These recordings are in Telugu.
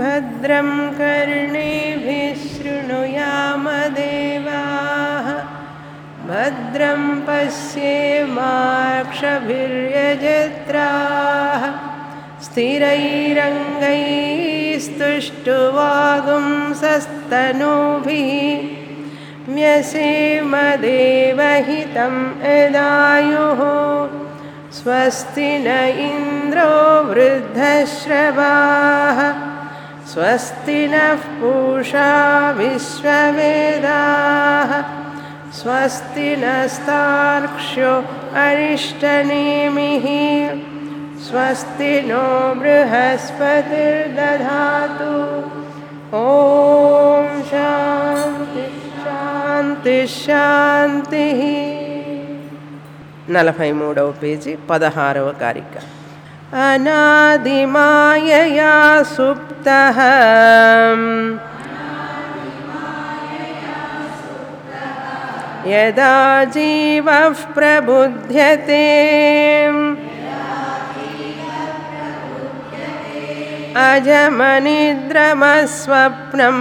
भद्रं कर्णेभिः शृणुयामदेवाः भद्रं पश्येमाक्षभिर्यजत्राः स्थिरैरङ्गैस्तुष्टुवागुंसस्तनूभिः व्यसेमदेवहितं यदायुः स्वस्ति न इन्द्रो वृद्धश्रवाः स्वस्ति नः पूषा विश्ववेदाः स्वस्ति नस्तार्क्ष्यो अरिष्टनेमिः स्वस्ति नो बृहस्पतिर्दधातु ॐ शान्ति शान्ति शान्तिः 43వ పేజీ 16వ కారిక అనాదిమాయయా సుప్తః యదా జీవః ప్రబుధ్యతే అజమనిద్రమస్వప్నం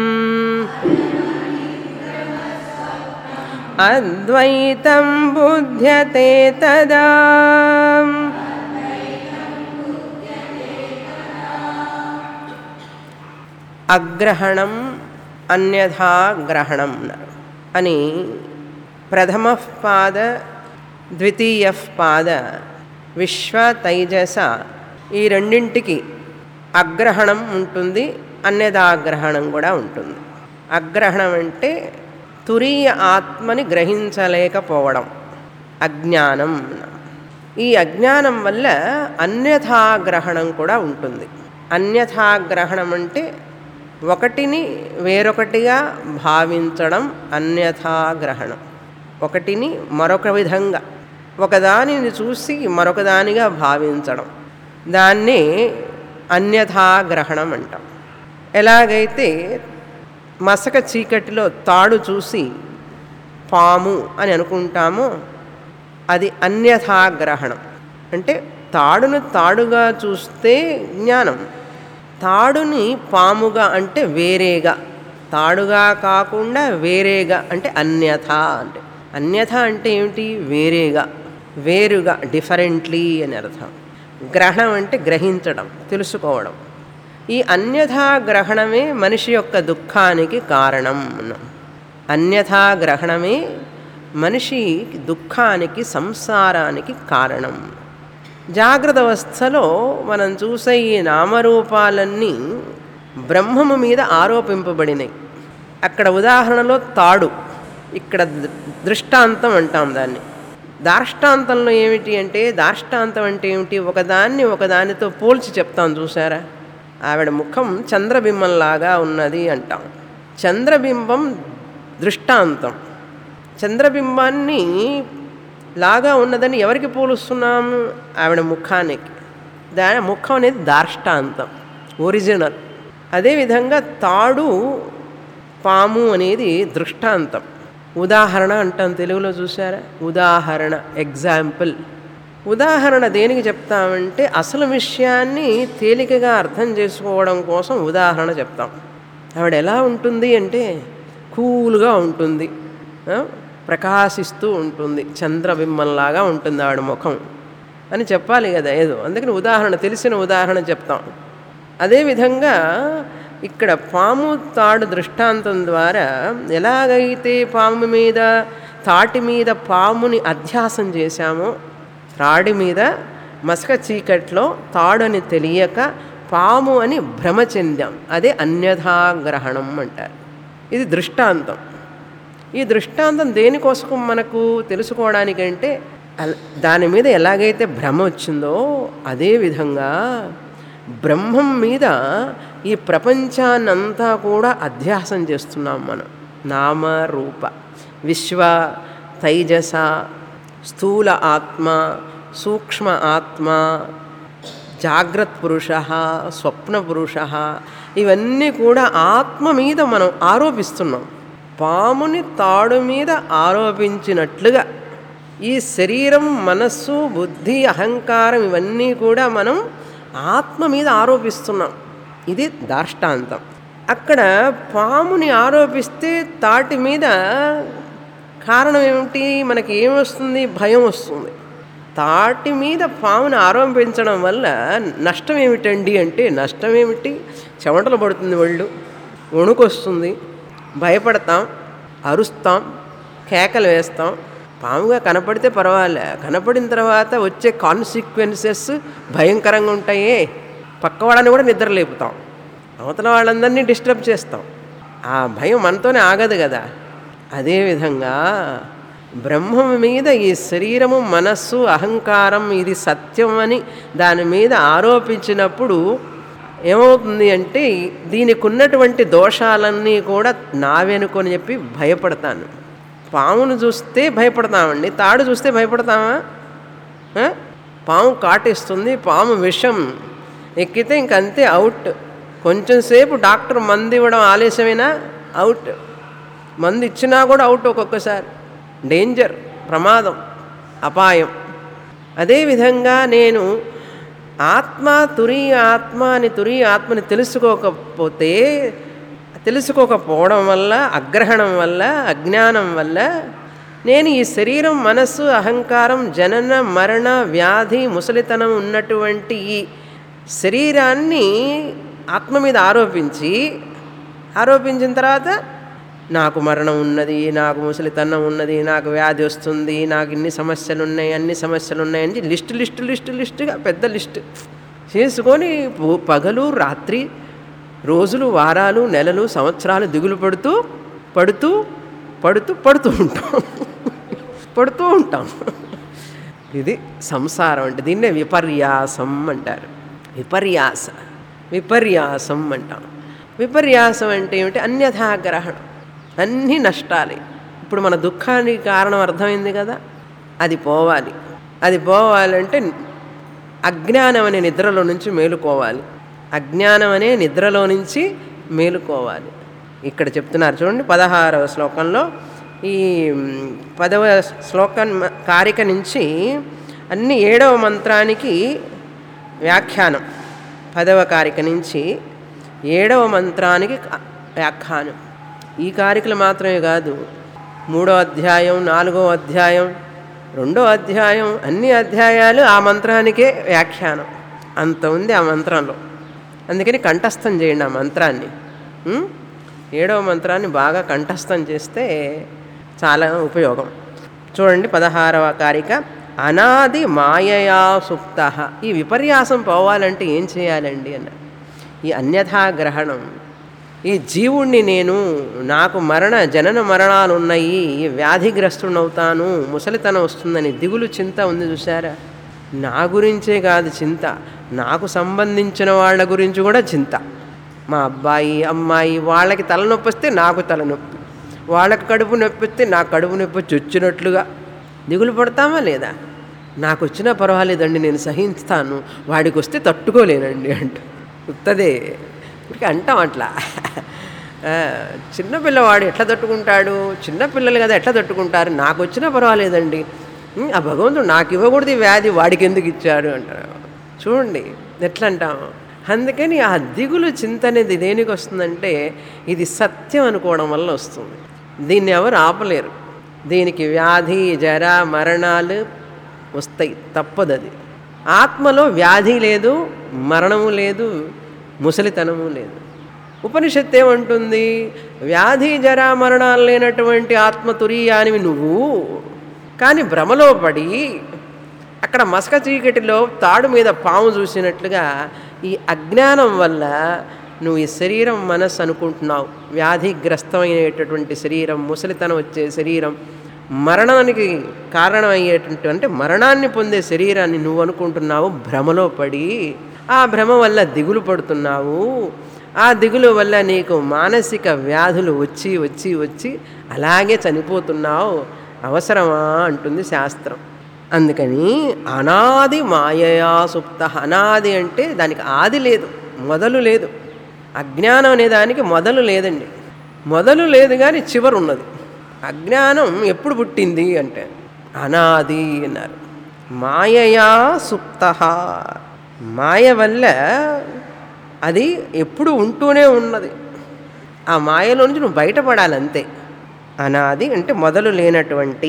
అద్వైతం బుధ్యతే తదా అగ్రహణం అన్యథా గ్రహణం అని ప్రథమ పాద ద్వితీయ పాద విశ్వ తైజస ఈ రెండింటికి అగ్రహణం ఉంటుంది, అన్యథాగ్రహణం కూడా ఉంటుంది. అగ్రహణం అంటే తురీయ ఆత్మని గ్రహించలేకపోవడం, అజ్ఞానం. ఈ అజ్ఞానం వల్ల అన్యథాగ్రహణం కూడా ఉంటుంది. అన్యథాగ్రహణం అంటే ఒకటిని వేరొకటిగా భావించడం అన్యథాగ్రహణం. ఒకటిని మరొక విధంగా, ఒకదానిని చూసి మరొకదానిగా భావించడం, దాన్ని అన్యథాగ్రహణం అంటాం. ఎలాగైతే మసక చీకటిలో తాడు చూసి పాము అని అనుకుంటామో అది అన్యథాగ్రహణం. అంటే తాడును తాడుగా చూస్తే జ్ఞానం, తాడుని పాముగా అంటే వేరేగా, తాడుగా కాకుండా వేరేగా అంటే అన్యథ. అంటే అన్యథ అంటే ఏమిటి? వేరేగా, వేరుగా, డిఫరెంట్లీ అని అర్థం. గ్రహణం అంటే గ్రహించడం, తెలుసుకోవడం. ఈ అన్యథాగ్రహణమే మనిషి యొక్క దుఃఖానికి కారణం. అన్యథాగ్రహణమే మనిషి దుఃఖానికి, సంసారానికి కారణం. జాగ్రత్త అవస్థలో మనం చూసే ఈ నామరూపాలన్నీ బ్రహ్మము మీద ఆరోపింపబడినాయి. అక్కడ ఉదాహరణలో తాడు, ఇక్కడ దృష్టాంతం అంటాం దాన్ని. దార్ష్టాంతంలో ఏమిటి అంటే, దార్ష్టాంతం అంటే ఏమిటి? ఒకదాన్ని ఒకదానితో పోల్చి చెప్తాం. చూసారా, ఆవిడ ముఖం చంద్రబింబంలాగా ఉన్నది అంటాం. చంద్రబింబం దృష్టాంతం. చంద్రబింబాన్ని లాగా ఉన్నదని ఎవరికి పోలుస్తున్నాము? ఆవిడ ముఖానికి. దాని ముఖం అనేది దార్ష్టాంతం, ఒరిజినల్. అదేవిధంగా తాడు, పాము అనేది దృష్టాంతం, ఉదాహరణ అంటాం తెలుగులో. చూసారా, ఉదాహరణ, ఎగ్జాంపుల్. ఉదాహరణ దేనికి చెప్తామంటే అసలు విషయాన్ని తేలికగా అర్థం చేసుకోవడం కోసం ఉదాహరణ చెప్తాం. ఆవిడ ఎలా ఉంటుంది అంటే కూల్గా ఉంటుంది, ప్రకాశిస్తూ ఉంటుంది, చంద్రబింబంలాగా ఉంటుంది ఆవిడ ముఖం అని చెప్పాలి కదా ఏదో. అందుకని ఉదాహరణ, తెలిసిన ఉదాహరణ చెప్తాం. అదేవిధంగా ఇక్కడ పాము తాడు దృష్టాంతం ద్వారా ఎలాగైతే పాము మీద, తాటి మీద పాముని అధ్యాసం చేశామో, తాడి మీద మసక చీకట్లో తాడు అని తెలియక పాము అని భ్రమ చెందాం. అదే అన్యథాగ్రహణం అంటారు. ఇది దృష్టాంతం. ఈ దృష్టాంతం దేనికోసం మనకు తెలుసుకోవడానికంటే, దాని మీద ఎలాగైతే భ్రమ వచ్చిందో అదేవిధంగా బ్రహ్మం మీద ఈ ప్రపంచాన్నంతా కూడా అధ్యాసం చేస్తున్నాం మనం. నామ రూప, విశ్వ తైజస, స్థూల ఆత్మ, సూక్ష్మ ఆత్మ, జాగ్రత్త పురుష, స్వప్న పురుష, ఇవన్నీ కూడా ఆత్మ మీద మనం ఆరోపిస్తున్నాం. పాముని తాడు మీద ఆరోపించినట్లుగా ఈ శరీరం, మనస్సు, బుద్ధి, అహంకారం ఇవన్నీ కూడా మనం ఆత్మ మీద ఆరోపిస్తున్నాం. ఇది దాష్టాంతం. అక్కడ పాముని ఆరోపిస్తే తాటి మీద కారణం ఏమిటి? మనకి ఏమొస్తుంది? భయం వస్తుంది. తాటి మీద పాముని ఆరోపించడం వల్ల నష్టం ఏమిటండి అంటే, నష్టం ఏమిటి? చెమటలు పడుతుంది, ఒళ్ళు వణుకొస్తుంది, భయపడతాం, అరుస్తాం, కేకలు వేస్తాం. పాముగా కనపడితే పర్వాలే, కనపడిన తర్వాత వచ్చే కాన్సిక్వెన్సెస్ భయంకరంగా ఉంటాయే. పక్క వాళ్ళని కూడా నిద్ర లేపుతాం, అవతల వాళ్ళందరినీ డిస్టర్బ్ చేస్తాం. ఆ భయం మనతోనే ఆగదు కదా. అదేవిధంగా బ్రహ్మం మీద ఈ శరీరము, మనస్సు, అహంకారం ఇది సత్యం అని దాని మీద ఆరోపించినప్పుడు ఏమవుతుంది అంటే, దీనికి ఉన్నటువంటి దోషాలన్నీ కూడా నావెనుకొని చెప్పి భయపడతాను. పామును చూస్తే భయపడతామండి, తాడు చూస్తే భయపడతామా? పాము కాటేస్తుంది, పాము విషం ఎక్కితే ఇంకంతే, అవుట్. కొంచెం సేపు డాక్టర్ మందు ఇవ్వడం ఆలస్యమైనా అవుట్. మందు ఇచ్చినా కూడా అవుట్. ఒక్కొక్కసారి డేంజర్, ప్రమాదం, అపాయం. అదేవిధంగా నేను ఆత్మ తురీయ ఆత్మ అని తురీయ ఆత్మని తెలుసుకోకపోవడం వల్ల, అగ్రహణం వల్ల, అజ్ఞానం వల్ల నేను ఈ శరీరం, మనస్సు, అహంకారం, జనన మరణ వ్యాధి ముసలితనం ఉన్నటువంటి ఈ శరీరాన్ని ఆత్మ మీద ఆరోపించిన తర్వాత నాకు మరణం ఉన్నది, నాకు ముసలితనం ఉన్నది, నాకు వ్యాధి వస్తుంది, నాకు ఇన్ని సమస్యలు ఉన్నాయి, అన్ని సమస్యలు ఉన్నాయని లిస్టుగా పెద్ద లిస్టు చేసుకొని పగలు రాత్రి, రోజులు, వారాలు, నెలలు, సంవత్సరాలు దిగులు పడుతూ ఉంటాం. ఇది సంసారం అంటే. దీన్నే విపర్యాసం అంటారు. విపర్యాసం అంటాం. విపర్యాసం అంటే ఏమిటి? అన్యథాగ్రహణం, అన్నీ నష్టాలే. ఇప్పుడు మన దుఃఖానికి కారణం అర్థమైంది కదా. అది పోవాలంటే అజ్ఞానం అనే నిద్రలో నుంచి మేలుకోవాలి. ఇక్కడ చెప్తున్నారు చూడండి, 16వ శ్లోకంలో. ఈ 10వ శ్లోకం కారిక నుంచి అన్ని 7వ మంత్రానికి వ్యాఖ్యానం. 10వ కారిక నుంచి 7వ మంత్రానికి వ్యాఖ్యానం. ఈ కారికలు మాత్రమే కాదు, 3వ అధ్యాయం, 4వ అధ్యాయం, 2వ అధ్యాయం, అన్ని అధ్యాయాలు ఆ మంత్రానికే వ్యాఖ్యానం. అంత ఉంది ఆ మంత్రంలో. అందుకని కంఠస్థం చేయండి ఆ మంత్రాన్ని. 7వ మంత్రాన్ని బాగా కంఠస్థం చేస్తే చాలా ఉపయోగం. చూడండి 16వ కారిక. అనాది మాయయా సుప్త. ఈ విపర్యాసం పోవాలంటే ఏం చేయాలండి అన్న. ఈ అన్యథాగ్రహణం, ఈ జీవుణ్ణి నాకు జనన మరణాలు ఉన్నాయి, వ్యాధిగ్రస్తుడవుతాను, ముసలితనం వస్తుందని దిగులు, చింత ఉంది చూసారా. నా గురించే కాదు చింత, నాకు సంబంధించిన వాళ్ళ గురించి కూడా చింత. మా అబ్బాయి, అమ్మాయి, వాళ్ళకి తలనొప్పి వస్తే నాకు తలనొప్పి, వాళ్ళకి కడుపు నొప్పి వస్తే నాకు కడుపు నొప్పి వచ్చినట్లుగా దిగులు పడతామా లేదా? నాకు వచ్చినా పర్వాలేదండి, నేను సహిస్తాను, వాడికి వస్తే తట్టుకోలేనండి అంటూ ఉత్తదే అంటాం అట్లా. చిన్నపిల్లవాడు ఎట్లా తట్టుకుంటాడు? చిన్నపిల్లలు కదా, ఎట్లా తట్టుకుంటారు? నాకు వచ్చినా పర్వాలేదండి, ఆ భగవంతుడు నాకు ఇవ్వకూడదు ఈ వ్యాధి, వాడికి ఎందుకు ఇచ్చాడు అంటారు. చూడండి ఎట్లా అంటాం. అందుకని ఆ దిగులు, చింత అనేది దేనికి వస్తుందంటే, ఇది సత్యం అనుకోవడం వల్ల వస్తుంది. దీన్ని ఎవరు ఆపలేరు. దీనికి వ్యాధి, జర, మరణాలు వస్తాయి, తప్పదు. అది ఆత్మలో వ్యాధి లేదు, మరణము లేదు, ముసలితనము లేదు. ఉపనిషత్తు ఏమంటుంది? వ్యాధి, జర, మరణాలు లేనటువంటి ఆత్మ తురీయానివి నువ్వు. కానీ భ్రమలో పడి అక్కడ మసక చీకటిలో తాడు మీద పాము చూసినట్లుగా ఈ అజ్ఞానం వల్ల నువ్వు ఈ శరీరం, మనస్సు అనుకుంటున్నావు. వ్యాధిగ్రస్తమైనటువంటి శరీరం, ముసలితనం వచ్చే శరీరం, మరణానికి కారణమయ్యేటువంటి అంటే మరణాన్ని పొందే శరీరాన్ని నువ్వు అనుకుంటున్నావు. భ్రమలో పడి ఆ భ్రమ వల్ల దిగులు పడుతున్నావు. ఆ దిగులు వల్ల నీకు మానసిక వ్యాధులు వచ్చి వచ్చి వచ్చి అలాగే చనిపోతున్నావు. అవసరమా అంటుంది శాస్త్రం. అందుకని అనాది మాయయా సుప్త. అనాది అంటే దానికి ఆది లేదు, మొదలు లేదు. అజ్ఞానం అనే దానికి మొదలు లేదండి. మొదలు లేదు కానీ చివరు ఉన్నది. అజ్ఞానం ఎప్పుడు పుట్టింది అంటే అనాది అన్నారు. మాయయా సుప్త. మాయ వల్ల అది ఎప్పుడు ఉంటూనే ఉన్నది. ఆ మాయలో నుంచి నువ్వు బయటపడాలి అంతే. అనాది అంటే మొదలు లేనటువంటి,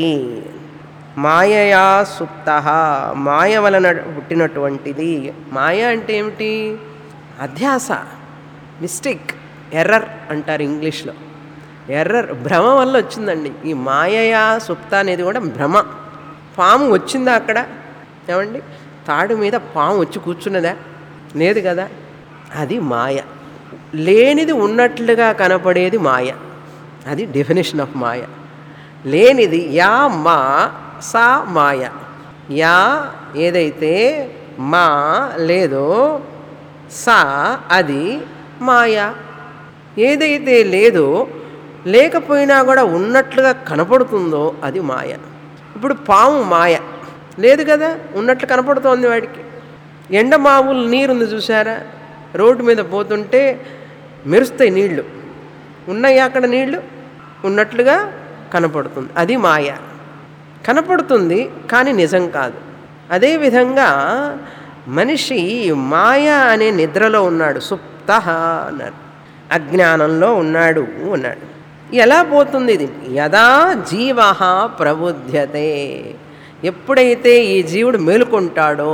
మాయయా సుప్త, మాయ వలన పుట్టినటువంటిది. మాయ అంటే ఏమిటి? అధ్యాస, మిస్టేక్, ఎర్రర్ అంటారు ఇంగ్లీష్లో. ఎర్రర్, భ్రమ వల్ల వచ్చిందండి. ఈ మాయయా సుప్త అనేది కూడా భ్రమ. పాము వచ్చిందా అక్కడ? ఏమండి, తాడు మీద పాము వచ్చి కూర్చున్నదా? లేదు కదా. అది మాయ. లేనిది ఉన్నట్లుగా కనపడేది మాయ. అది డెఫినేషన్ ఆఫ్ మాయ. లేనిది యా మా సా మాయ. యా ఏదైతే మా లేదో, సా అది మాయ. ఏదైతే లేదో, లేకపోయినా కూడా ఉన్నట్లుగా కనపడుతుందో అది మాయ. ఇప్పుడు పాము మాయ లేదు కదా, ఉన్నట్లు కనపడుతోంది వాడికి. ఎండమావులు నీరుంది చూసారా, రోడ్డు మీద పోతుంటే మెరుస్తాయి నీళ్లు. ఉన్నాయా అక్కడ నీళ్లు? ఉన్నట్లుగా కనపడుతుంది, అది మాయ. కనపడుతుంది కానీ నిజం కాదు. అదేవిధంగా మనిషి మాయ అనే నిద్రలో ఉన్నాడు, సుప్త అన్నారు, అజ్ఞానంలో ఉన్నాడు అన్నాడు. ఎలా పోతుంది ఇది? యదా జీవ ప్రబుధ్యతే, ఎప్పుడైతే ఈ జీవుడు మేలుకుంటాడో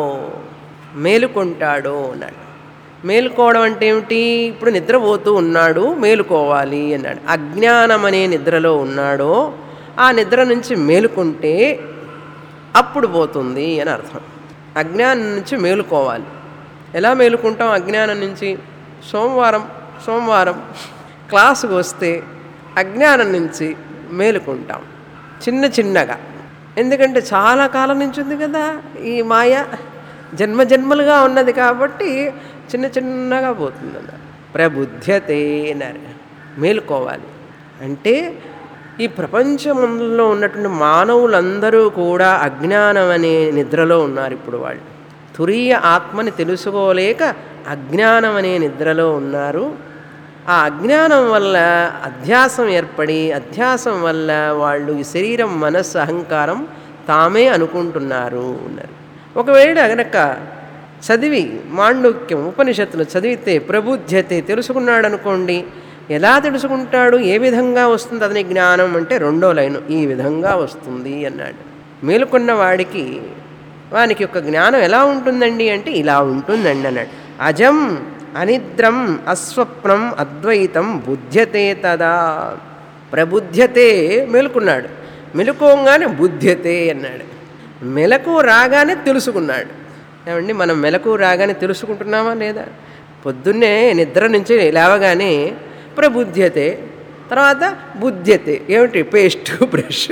అన్నాడు. మేలుకోవడం అంటే ఏమిటి? ఇప్పుడు నిద్రపోతూ ఉన్నాడు, మేలుకోవాలి అన్నాడు. అజ్ఞానం అనే నిద్రలో ఉన్నాడో ఆ నిద్ర నుంచి మేలుకుంటే అప్పుడు పోతుంది అని అర్థం. అజ్ఞానం నుంచి మేలుకోవాలి. ఎలా మేలుకుంటాం అజ్ఞానం నుంచి? సోమవారం క్లాసుకు వస్తే అజ్ఞానం నుంచి మేలుకుంటాం చిన్నగా. ఎందుకంటే చాలా కాలం నుంచి ఉంది కదా ఈ మాయ, జన్మలుగా ఉన్నది కాబట్టి చిన్నగా పోతుంది. ప్రబుధ్యతే అన్నారు, మేలుకోవాలి. అంటే ఈ ప్రపంచంలో ఉన్నటువంటి మానవులందరూ కూడా అజ్ఞానం అనే నిద్రలో ఉన్నారు. ఇప్పుడు వాళ్ళు తురీయ ఆత్మని తెలుసుకోలేక అజ్ఞానం అనే నిద్రలో ఉన్నారు. ఆ అజ్ఞానం వల్ల అధ్యాసం ఏర్పడి, అధ్యాసం వల్ల వాళ్ళు ఈ శరీరం, మనస్సు, అహంకారం తామే అనుకుంటున్నారు అన్నారు. ఒకవేళ గనక చదివి మాండూక్యం ఉపనిషత్తులు చదివితే ప్రబుధ్యతే తెలుసుకున్నాడు అనుకోండి. ఎలా తెలుసుకుంటాడు? ఏ విధంగా వస్తుంది అతని జ్ఞానం అంటే రెండో లైను, ఈ విధంగా వస్తుంది అన్నాడు. మేలుకున్న వాడికి వానికి యొక్క జ్ఞానం ఎలా ఉంటుందండి అంటే ఇలా ఉంటుందండి అన్నాడు. అజం అనిద్రం అస్వప్నం అద్వైతం బుధ్యతే తదా. ప్రబుధ్యతే, మేలుకున్నాడు. మెలుకోగానే బుధ్యతే అన్నాడు. మెలకు రాగానే తెలుసుకున్నాడు. ఏమండి, మనం మెలకు రాగానే తెలుసుకుంటున్నామా లేదా? పొద్దున్నే నిద్ర నుంచి లేవగానే ప్రబుధ్యతే, తర్వాత బుధ్యతే. ఏమిటి? Paste, brush.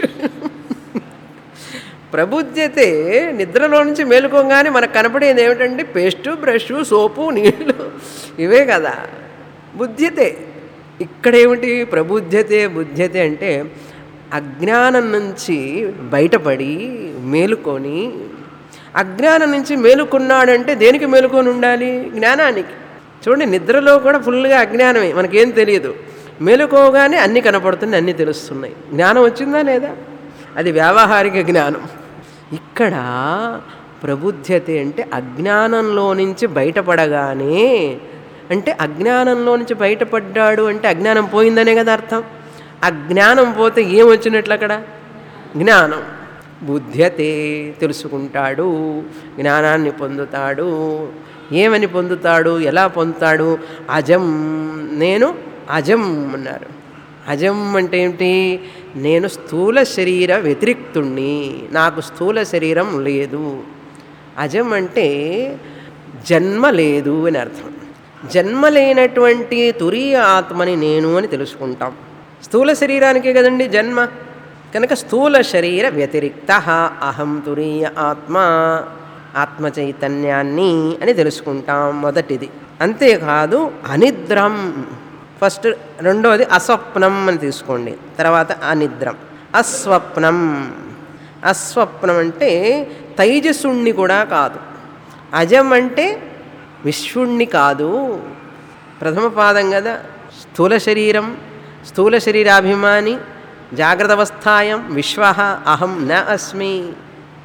ప్రబుధ్యతే, నిద్రలో నుంచి మేలుకోగానే మనకు కనపడేది ఏమిటండి? పేస్టు, బ్రష్, సోపు, నీళ్ళు, ఇవే కదా. బుధ్యతే ఇక్కడేమిటి? ప్రబుధ్యతే బుధ్యతే అంటే అజ్ఞానం నుంచి బయటపడి మేలుకొని, అజ్ఞానం నుంచి మేలుకున్నాడంటే దేనికి మేలుకొని ఉండాలి? జ్ఞానానికి. చూడండి, నిద్రలో కూడా ఫుల్గా అజ్ఞానమే, మనకేం తెలియదు. మేలుకోగానే అన్నీ కనపడుతున్నాయి, అన్నీ తెలుస్తున్నాయి. జ్ఞానం వచ్చిందా లేదా? అది వ్యావహారిక జ్ఞానం. ఇక్కడ ప్రబుధ్యతే అంటే అజ్ఞానంలో నుంచి బయటపడగానే, అంటే అజ్ఞానంలో నుంచి బయటపడ్డాడు అంటే అజ్ఞానం పోయిందనే కదా అర్థం. అజ్ఞానం పోతే ఏమొచ్చినట్లు అక్కడ? జ్ఞానం. బుధ్యతే, తెలుసుకుంటాడు, జ్ఞానాన్ని పొందుతాడు. ఏమని పొందుతాడు? ఎలా పొందుతాడు? అజం, నేను అజం అన్నారు. అజం అంటే ఏమిటి? నేను స్థూల శరీర వ్యతిరిక్తుణ్ణి, నాకు స్థూల శరీరం లేదు. అజం అంటే జన్మ లేదు అని అర్థం. జన్మ లేనటువంటి తురీయ ఆత్మని నేను అని తెలుసుకుంటాం. స్థూల శరీరానికే కదండి జన్మ. కనుక స్థూల శరీర వ్యతిరిక్త అహం తురీయ ఆత్మ, ఆత్మ చైతన్యాన్ని అని తెలుసుకుంటాం. మొదటిది. అంతేకాదు అనిద్రం, ఫస్ట్. రెండోది అస్వప్నం అని తీసుకోండి, తర్వాత అనిద్రం. అస్వప్నం, అస్వప్నం అంటే తైజసుణ్ణి కూడా కాదు. అజం అంటే విశ్వుణ్ణి కాదు. ప్రథమ పాదం కదా. స్థూల శరీరం, స్థూల శరీరాభిమాని, జాగ్రత్త అవస్థాయం విశ్వ అహం న అస్మి,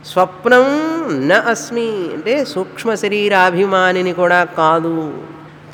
స్వప్నం న అస్మి అంటే సూక్ష్మ శరీరాభిమానిని కూడా కాదు.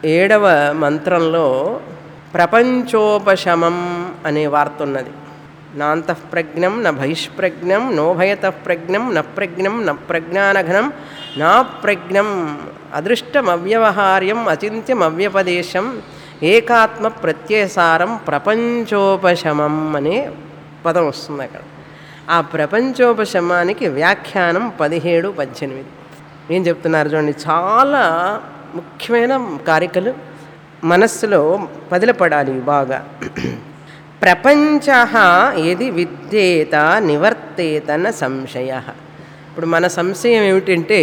7వ మంత్రంలో ప్రపంచోపశమం అనే వార్త ఉన్నది. నాంతఃప్రజ్ఞం న బహిష్ప్రజ్ఞం నోభయతఃప్రజ్ఞం న ప్రజ్ఞం న ప్రజ్ఞానఘనం నా ప్రజ్ఞం అదృష్టమవ్యవహార్యం అచింత్యమవ్యపదేశం ఏకాత్మ ప్రత్యయసారం ప్రపంచోపశమం అనే పదం వస్తుంది అక్కడ. ఆ ప్రపంచోపశమానికి వ్యాఖ్యానం 17, 18. ఏం చెప్తున్నారు చూడండి, చాలా ముఖ్యమైన కారికలు మనస్సులో పదిలపడాలి బాగా. ప్రపంచ ఏది విద్యేత నివర్తేత న సంశయ. ఇప్పుడు మన సంశయం ఏమిటంటే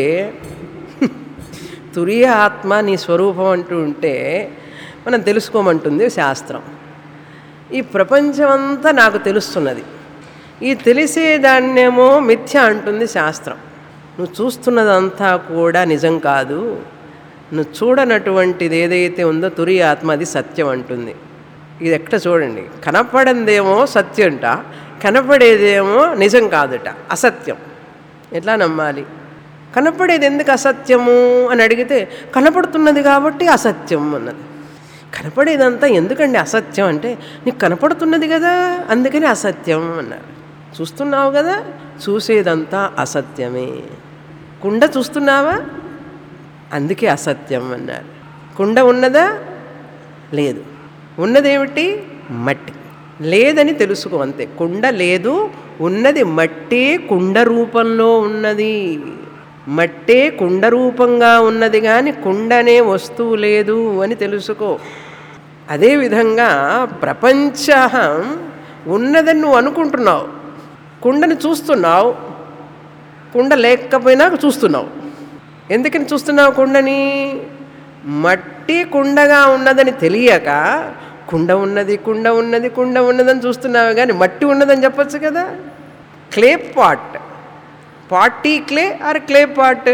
తురియ ఆత్మ నీ స్వరూపం అంటూ ఉంటే మనం తెలుసుకోమంటుంది శాస్త్రం. ఈ ప్రపంచం అంతా నాకు తెలుస్తున్నది, ఈ తెలిసేదాన్నేమో మిథ్య అంటుంది శాస్త్రం. నువ్వు చూస్తున్నదంతా కూడా నిజం కాదు, నువ్వు చూడనటువంటిది ఏదైతే ఉందో తురియ ఆత్మ అది సత్యం అంటుంది. ఇది ఎక్కడ చూడండి, కనపడందేమో సత్యంట, కనపడేదేమో నిజం కాదుట, అసత్యం. ఎట్లా నమ్మాలి? కనపడేది ఎందుకు అసత్యము అని అడిగితే కనపడుతున్నది కాబట్టి అసత్యం అన్నది. కనపడేదంతా ఎందుకండి అసత్యం అంటే నీకు కనపడుతున్నది కదా అందుకని అసత్యం అన్నారు. చూస్తున్నావు కదా, చూసేదంతా అసత్యమే. కుండ చూస్తున్నావా, అందుకే అసత్యం అన్నారు. కుండ ఉన్నదా? లేదు. ఉన్నదేమిటి? మట్టి. లేదని తెలుసుకో అంతే. కుండ లేదు, ఉన్నది మట్టే కుండ రూపంలో ఉన్నది. మట్టే కుండ రూపంగా ఉన్నది కానీ కుండనే వస్తువు లేదు అని తెలుసుకో. అదేవిధంగా ప్రపంచం ఉన్నదని నువ్వు అనుకుంటున్నావు, కుండని చూస్తున్నావు, కుండ లేకపోయినా చూస్తున్నావు. ఎందుకని చూస్తున్నావు కుండని? మట్టి కుండగా ఉన్నదని తెలియక కుండ ఉన్నది కుండ ఉన్నది కుండ ఉన్నదని చూస్తున్నావు, కానీ మట్టి ఉన్నదని చెప్పచ్చు కదా. Clay pot, potty clay or clay pot,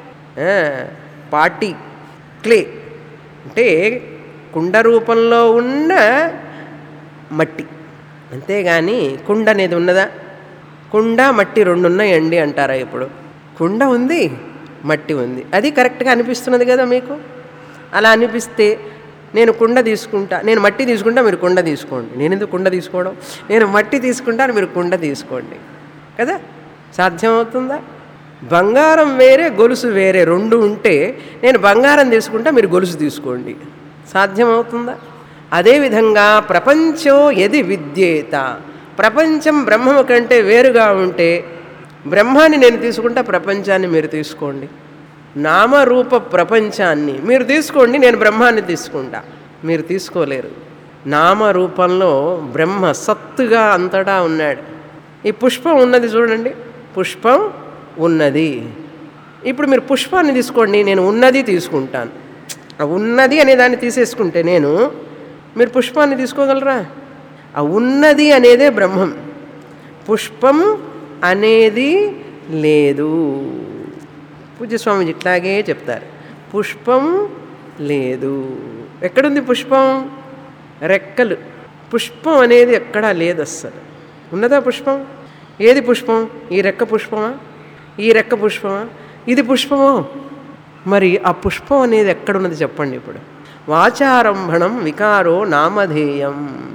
potty clay అంటే కుండ రూపంలో ఉన్న మట్టి, అంతేగాని కుండ అనేది ఉన్నదా? కుండ మట్టి రెండు ఉన్నాయండి అంటారా? ఇప్పుడు కుండ ఉంది, మట్టి ఉంది, అది కరెక్ట్గా అనిపిస్తున్నది కదా మీకు. అలా అనిపిస్తే నేను కుండ తీసుకుంటా, నేను మట్టి తీసుకుంటా, మీరు కుండ తీసుకోండి. నేను ఎందుకు కుండ తీసుకోవడం? నేను మట్టి తీసుకుంటాను, మీరు కుండ తీసుకోండి కదా. సాధ్యమవుతుందా? బంగారం వేరే గొలుసు వేరే రెండు ఉంటే నేను బంగారం తీసుకుంటా, మీరు గొలుసు తీసుకోండి. సాధ్యమవుతుందా? అదేవిధంగా ప్రపంచం ఎది విద్యేత, ప్రపంచం బ్రహ్మము కంటే వేరుగా ఉంటే బ్రహ్మాన్ని నేను తీసుకుంటా, ప్రపంచాన్ని మీరు తీసుకోండి. నామరూప ప్రపంచాన్ని మీరు తీసుకోండి, నేను బ్రహ్మాన్ని తీసుకుంటా. మీరు తీసుకోలేరు. నామరూపంలో బ్రహ్మ సత్తుగా అంతటా ఉన్నాడు. ఈ పుష్పం ఉన్నది చూడండి, పుష్పం ఉన్నది. ఇప్పుడు మీరు పుష్పాన్ని తీసుకోండి, నేను ఉన్నది తీసుకుంటాను. ఆ ఉన్నది అనే దాన్ని తీసేసుకుంటే నేను, మీరు పుష్పాన్ని తీసుకోగలరా? ఆ ఉన్నది అనేదే బ్రహ్మం, పుష్పం అనేది లేదు. పూజ్యస్వామి ఇట్లాగే చెప్తారు, పుష్పం లేదు. ఎక్కడుంది పుష్పం? రెక్కలు. పుష్పం అనేది ఎక్కడా లేదు అస్సలు. ఉన్నదా పుష్పం? ఏది పుష్పం? ఈ రెక్క పుష్పమా? ఈ రెక్క పుష్పమా? ఇది పుష్పమో? మరి ఆ పుష్పం అనేది ఎక్కడున్నది చెప్పండి. ఇప్పుడు వాచారంభణం వికారో నామధేయం.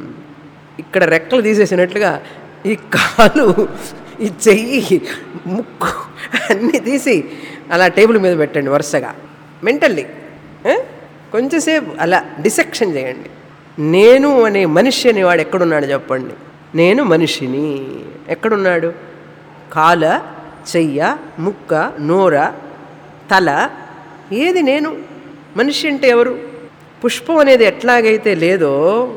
ఇక్కడ రెక్కలు తీసేసినట్లుగా ఈ కాలు, ఈ చెయ్యి, ముక్కు అన్నీ తీసి అలా టేబుల్ మీద పెట్టండి వరుసగా. మెంటల్లీ కొంచెంసేపు అలా డిసెక్షన్ చేయండి. నేను అనే మనిషి అనేవాడు ఎక్కడున్నాడు చెప్పండి. నేను మనిషిని ఎక్కడున్నాడు? కాల, చెయ్య, ముక్క, నోర, తల, ఏది నేను? మనిషి అంటే ఎవరు? పుష్పం అనేది ఎట్లాగైతే లేదో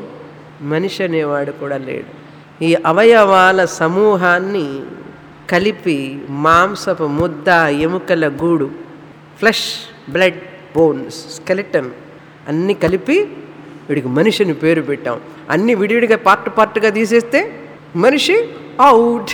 మనిషి అనేవాడు కూడా లేడు. ఈ అవయవాల సమూహాన్ని కలిపి మాంసపు ముద్ద, ఎముకల గూడు, ఫ్లెష్, బ్లడ్, బోన్స్, స్కెలిటన్ అన్నీ కలిపి వీడికి మనిషిని పేరు పెట్టాం. అన్నీ విడివిడిగా పార్ట్ పార్ట్గా తీసేస్తే మనిషి అవుట్.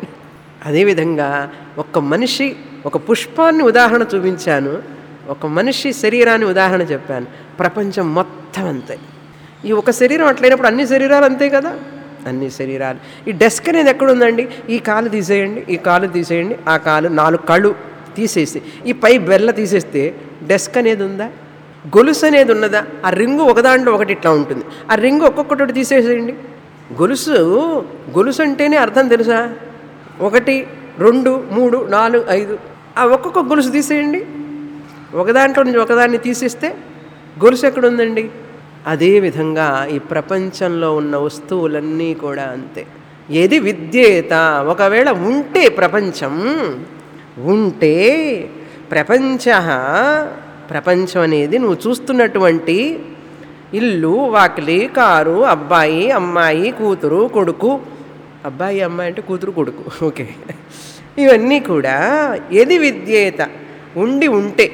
అదేవిధంగా ఒక మనిషి, ఒక పుష్పాన్ని ఉదాహరణ చూపించాను, ఒక మనిషి శరీరాన్ని ఉదాహరణ చెప్పాను. ప్రపంచం మొత్తం అంతే. ఈ ఒక శరీరం అట్లయినప్పుడు అన్ని శరీరాలు అంతే కదా. అన్ని శరీరాలు. ఈ డెస్క్ అనేది ఎక్కడుందండి? ఈ కాలు తీసేయండి, ఈ కాలు తీసేయండి, ఆ కాలు, 4 కళ్ళు తీసేసి ఈ పై బెల్ల తీసేస్తే డెస్క్ అనేది ఉందా? గొలుసు అనేది ఉన్నదా? ఆ రింగు ఒకదాంట్లో ఒకటి ఇట్లా ఉంటుంది. ఆ రింగు ఒక్కొక్కటి తీసేసేయండి. గొలుసు అంటేనే అర్థం తెలుసా? 1, 2, 3, 4, 5 ఆ ఒక్కొక్క గొలుసు తీసేయండి. ఒకదాంట్లో నుంచి ఒకదాన్ని తీసేస్తే గొలుసు ఎక్కడుందండి? అదేవిధంగా ఈ ప్రపంచంలో ఉన్న వస్తువులన్నీ కూడా అంతే. ఏది విద్యేత, ఒకవేళ ఉంటే ప్రపంచం ఉంటే ప్రపంచం అనేది నువ్వు చూస్తున్నటువంటి ఇల్లు, వాకిలి, కారు, అబ్బాయి, అమ్మాయి, కూతురు, కొడుకు, అబ్బాయి అమ్మాయి అంటే కూతురు కొడుకు, ఓకే, ఇవన్నీ కూడా ఏది విద్యేత ఉంటే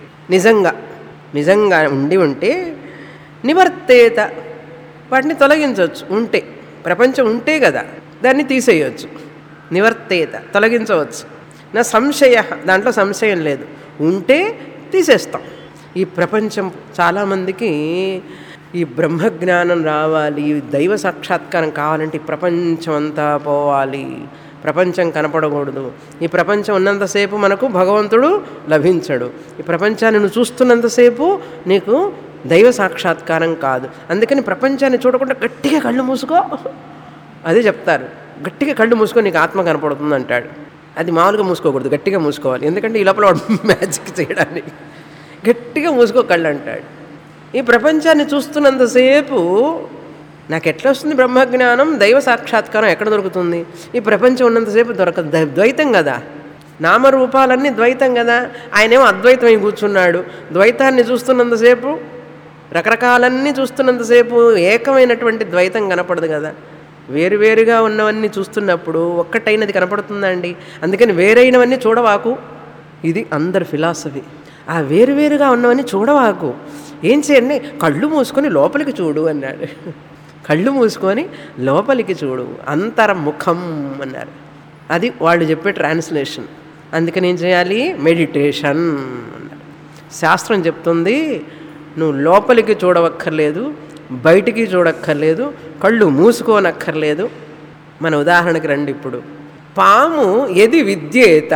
నిజంగా ఉంటే నివర్తేత వాటిని తొలగించవచ్చు. ఉంటే ప్రపంచం ఉంటే కదా దాన్ని తీసేయవచ్చు. నివర్తేత తొలగించవచ్చు. నా సంశయ, దాంట్లో సంశయం లేదు. ఉంటే తీసేస్తాం. ఈ ప్రపంచం చాలామందికి ఈ బ్రహ్మజ్ఞానం రావాలి, దైవ సాక్షాత్కారం కావాలంటే ఈ ప్రపంచం అంతా పోవాలి, ప్రపంచం కనపడకూడదు, ఈ ప్రపంచం ఉన్నంతసేపు మనకు భగవంతుడు లభించడు, ఈ ప్రపంచాన్ని నువ్వు చూస్తున్నంతసేపు నీకు దైవ సాక్షాత్కారం కాదు. అందుకని ప్రపంచాన్ని చూడకుండా గట్టిగా కళ్ళు మూసుకో, అదే చెప్తారు. గట్టిగా కళ్ళు మూసుకో నీకు ఆత్మ కనపడుతుంది అంటాడు. అది మామూలుగా మూసుకోకూడదు, గట్టిగా మూసుకోవాలి. ఎందుకంటే ఈ లోపల మ్యాజిక్ చేయడానికి గట్టిగా మూసుకో కళ్ళు అంటాడు. ఈ ప్రపంచాన్ని చూస్తున్నంతసేపు నాకు ఎట్లా వస్తుంది బ్రహ్మజ్ఞానం, దైవ సాక్షాత్కారం ఎక్కడ దొరుకుతుంది? ఈ ప్రపంచం ఉన్నంతసేపు దొరకదు. ద్వైతం కదా, నామరూపాలన్నీ ద్వైతం కదా. ఆయనేమో అద్వైతమై కూర్చున్నాడు. ద్వైతాన్ని చూస్తున్నంతసేపు, రకరకాలన్నీ చూస్తున్నంతసేపు ఏకమైనటువంటి ద్వైతం కనపడదు కదా. వేరువేరుగా ఉన్నవన్నీ చూస్తున్నప్పుడు ఒక్కటైనది కనపడుతుందండి. అందుకని వేరైనవన్నీ చూడవాకు. ఇది అందరి ఫిలాసఫీ. ఆ వేరువేరుగా ఉన్నవన్నీ చూడవాకు. ఏం చేయండి, కళ్ళు మూసుకొని లోపలికి చూడు అన్నాడు. కళ్ళు మూసుకొని లోపలికి చూడు, అంతర్ముఖం అన్నారు. అది వాళ్ళు చెప్పే ట్రాన్స్లేషన్. అందుకని ఏం చేయాలి? మెడిటేషన్ అన్నారు. శాస్త్రం చెప్తుంది నువ్వు లోపలికి చూడవక్కర్లేదు, బయటికి చూడక్కర్లేదు, కళ్ళు మూసుకోనక్కర్లేదు. మన ఉదాహరణకి రండి. ఇప్పుడు పాము ఎది విద్యేత,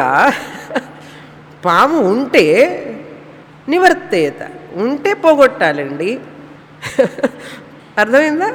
పాము ఉంటే నివర్తేత, ఉంటే పోగొట్టాలండి. అర్థమైందా?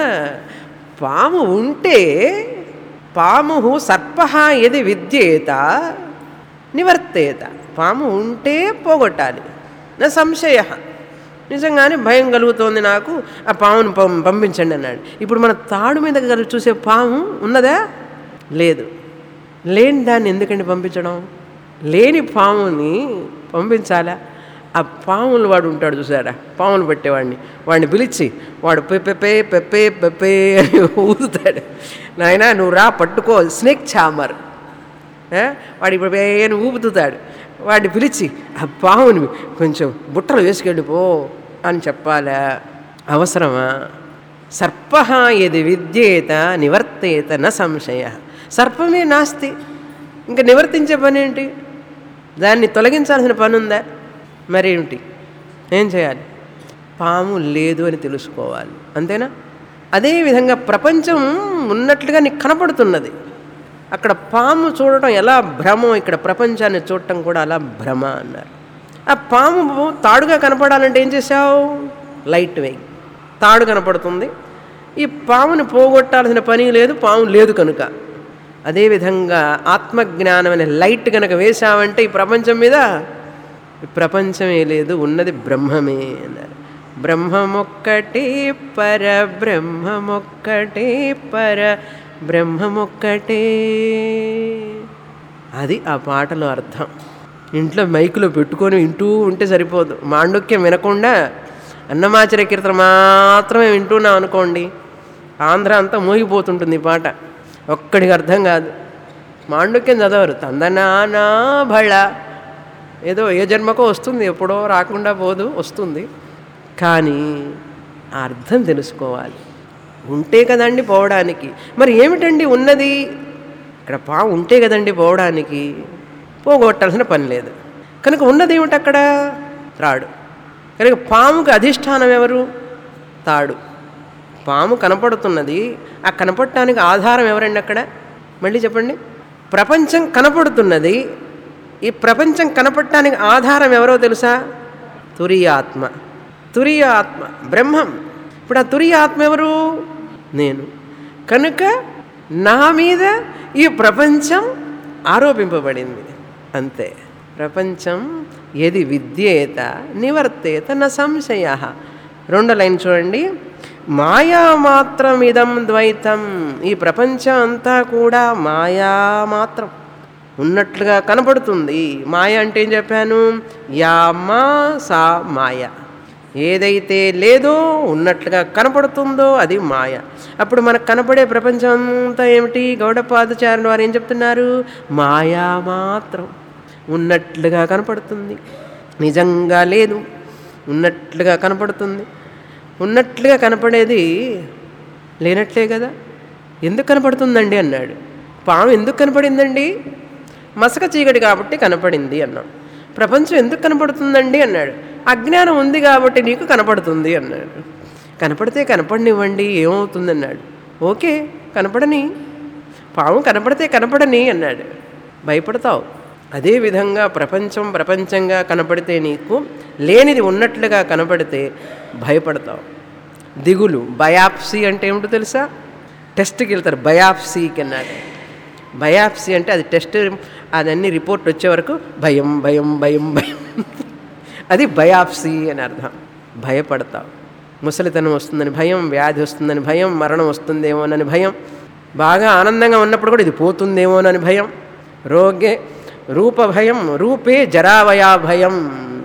పాము ఉంటే, పాము సర్ప ఎది విద్యేత నివర్తేత, పాము ఉంటే పోగొట్టాలి. నా సంశయ, నిజంగానే భయం కలుగుతోంది నాకు, ఆ పామును పంపించండి అన్నాడు. ఇప్పుడు మన తాడు మీద చూసే పాము ఉన్నదా? లేదు. లేని దాన్ని ఎందుకండి పంపించడం? లేని పాముని పంపించాలా? ఆ పాములు వాడు ఉంటాడు చూసారా, పాములు పట్టేవాడిని, వాడిని పిలిచి వాడు పెప్పే పెప్పే పెప్పే అని ఊదుతాడు. నాయనా నువ్వు రా పట్టుకో, స్నేక్ చామర్, వాడి అని ఊపుతాడు. వాడిని పిలిచి ఆ పాముని కొంచెం బుట్టలు వేసుకెళ్ళిపో అని చెప్పాలా? అవసరమా? సర్ప ఎది విద్యేత నివర్తేత న సంశయ. సర్పమే నాస్తి, ఇంకా నివర్తించే పని ఏంటి? దాన్ని తొలగించాల్సిన పని ఉందా? మరేమిటి? ఏం చేయాలి? పాము లేదు అని తెలుసుకోవాలి, అంతేనా? అదేవిధంగా ప్రపంచం ఉన్నట్లుగా నీకు కనపడుతున్నది. అక్కడ పాము చూడటం ఎలా భ్రమో, ఇక్కడ ప్రపంచాన్ని చూడటం కూడా అలా భ్రమ అన్నారు. ఆ పాము తాడుగా కనపడాలంటే ఏం చేసావు? లైట్ వేయి, తాడు కనపడుతుంది. ఈ పాముని పోగొట్టాల్సిన పని లేదు, పాము లేదు కనుక. అదేవిధంగా ఆత్మజ్ఞానం అనే లైట్ కనుక వేశామంటే ఈ ప్రపంచం మీద ప్రపంచమే లేదు, ఉన్నది బ్రహ్మమే అన్నారు. బ్రహ్మమొక్కటే పర బ్రహ్మమొక్కటే పర బ్రహ్మమొక్కటే. అది ఆ పాటలో అర్థం. ఇంట్లో మైకులో పెట్టుకొని వింటూ ఉంటే సరిపోదు. మాండుక్యం వినకుండా అన్నమాచార్య కీర్తన మాత్రమే వింటున్నాం అనుకోండి, ఆంధ్ర అంతా మోగిపోతుంటుంది ఈ పాట. ఒక్కడికి అర్థం కాదు. మాండుక్యం చదవరు, తందనానా భళ, ఏదో ఏ జన్మకో వస్తుంది, ఎప్పుడో రాకుండా పోదు, వస్తుంది. కానీ ఆ అర్థం తెలుసుకోవాలి. ఉంటే కదండి పోవడానికి. మరి ఏమిటండి ఉన్నది? ఇక్కడ పాము ఉంటే కదండి పోవడానికి, పోగొట్టాల్సిన పని లేదు కనుక ఉన్నది ఏమిటి అక్కడ? తాడు. కనుక పాముకి అధిష్టానం ఎవరు? తాడు. పాము కనపడుతున్నది, ఆ కనపడటానికి ఆధారం ఎవరండి అక్కడ? మళ్ళీ చెప్పండి. ప్రపంచం కనపడుతున్నది, ఈ ప్రపంచం కనపడటానికి ఆధారం ఎవరో తెలుసా? తురియాత్మ. తురియ ఆత్మ బ్రహ్మం. ఇప్పుడు ఆ తురియ ఆత్మ ఎవరు? నేను. కనుక నా మీద ఈ ప్రపంచం ఆరోపింపబడింది అంతే. ప్రపంచం ఏది విద్యేత నివర్తేత న సంశయ. రెండో లైన్ చూడండి. మాయామాత్రమిదం ద్వైతం. ఈ ప్రపంచం అంతా కూడా మాయామాత్రం, ఉన్నట్లుగా కనపడుతుంది. మాయ అంటే ఏం చెప్పాను? యామా సా మాయ. ఏదైతే లేదో ఉన్నట్లుగా కనపడుతుందో అది మాయ. అప్పుడు మనకు కనపడే ప్రపంచం అంతా ఏమిటి? గౌడపాదాచార్యులు వారు ఏం చెప్తున్నారు? మాయా మాత్రం, ఉన్నట్లుగా కనపడుతుంది, నిజంగా లేదు, ఉన్నట్లుగా కనపడుతుంది. ఉన్నట్లుగా కనపడేది లేనట్లే కదా. ఎందుకు కనపడుతుందండి అన్నాడు. పాము ఎందుకు కనపడిందండి? మసక చీకటి కాబట్టి కనపడింది అన్నాం. ప్రపంచం ఎందుకు కనపడుతుందండి అన్నాడు. అజ్ఞానం ఉంది కాబట్టి నీకు కనపడుతుంది అన్నాడు. కనపడితే కనపడనివ్వండి, ఏమవుతుంది అన్నాడు. ఓకే, కనపడని, పాము కనపడితే కనపడని అన్నాడు. భయపడతావు. అదేవిధంగా ప్రపంచం ప్రపంచంగా కనపడితే నీకు లేనిది ఉన్నట్లుగా కనపడితే భయపడతావు. దిగులు. బయాప్సీ అంటే ఏమిటో తెలుసా? టెస్ట్కి వెళ్తారు, బయాప్సీకి అన్నాడు. బయాప్సీ అంటే అది టెస్ట్, అదన్నీ రిపోర్ట్ వచ్చే వరకు భయం భయం భయం భయం, అది బయాప్సీ అని అర్థం. భయపడతావు. ముసలితనం వస్తుందని భయం, వ్యాధి వస్తుందని భయం, మరణం వస్తుందేమోనని భయం, బాగా ఆనందంగా ఉన్నప్పుడు కూడా ఇది పోతుందేమోనని భయం, రోగే రూప భయం, రూపే జరావయా భయం,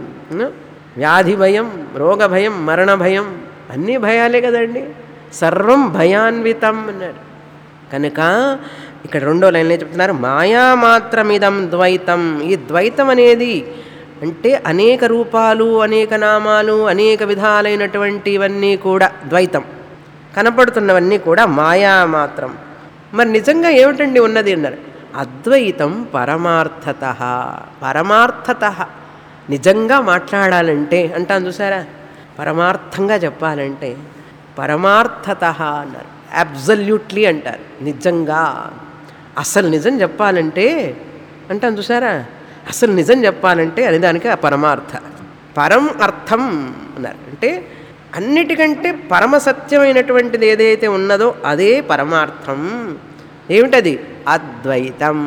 వ్యాధి భయం, రోగ భయం, మరణ భయం, అన్నీ భయాలే కదండి. సర్వం భయాన్వితం అన్నాడు. కనుక ఇక్కడ రెండో లైన్లో చెప్తున్నారు, మాయామాత్రమిదం ద్వైతం. ఈ ద్వైతం అనేది అంటే అనేక రూపాలు, అనేక నామాలు, అనేక విధాలైనటువంటివన్నీ కూడా ద్వైతం. కనపడుతున్నవన్నీ కూడా మాయామాత్రం. మరి నిజంగా ఏమిటండి ఉన్నది అన్నారు. అద్వైతం పరమార్థత. పరమార్థత నిజంగా మాట్లాడాలంటే అంటాను చూసారా, పరమార్థంగా చెప్పాలంటే పరమార్థత అన్నారు. అబ్సల్యూట్లీ అంటారు. నిజంగా అసలు నిజం చెప్పాలంటే అంటాను చూసారా, అసలు నిజం చెప్పాలంటే అని దానికి పరమార్థ. పరం అర్థం అన్నారు. అంటే అన్నిటికంటే పరమసత్యమైనటువంటిది ఏదైతే ఉన్నదో అదే పరమార్థం. ఏమిటది? అద్వైతం.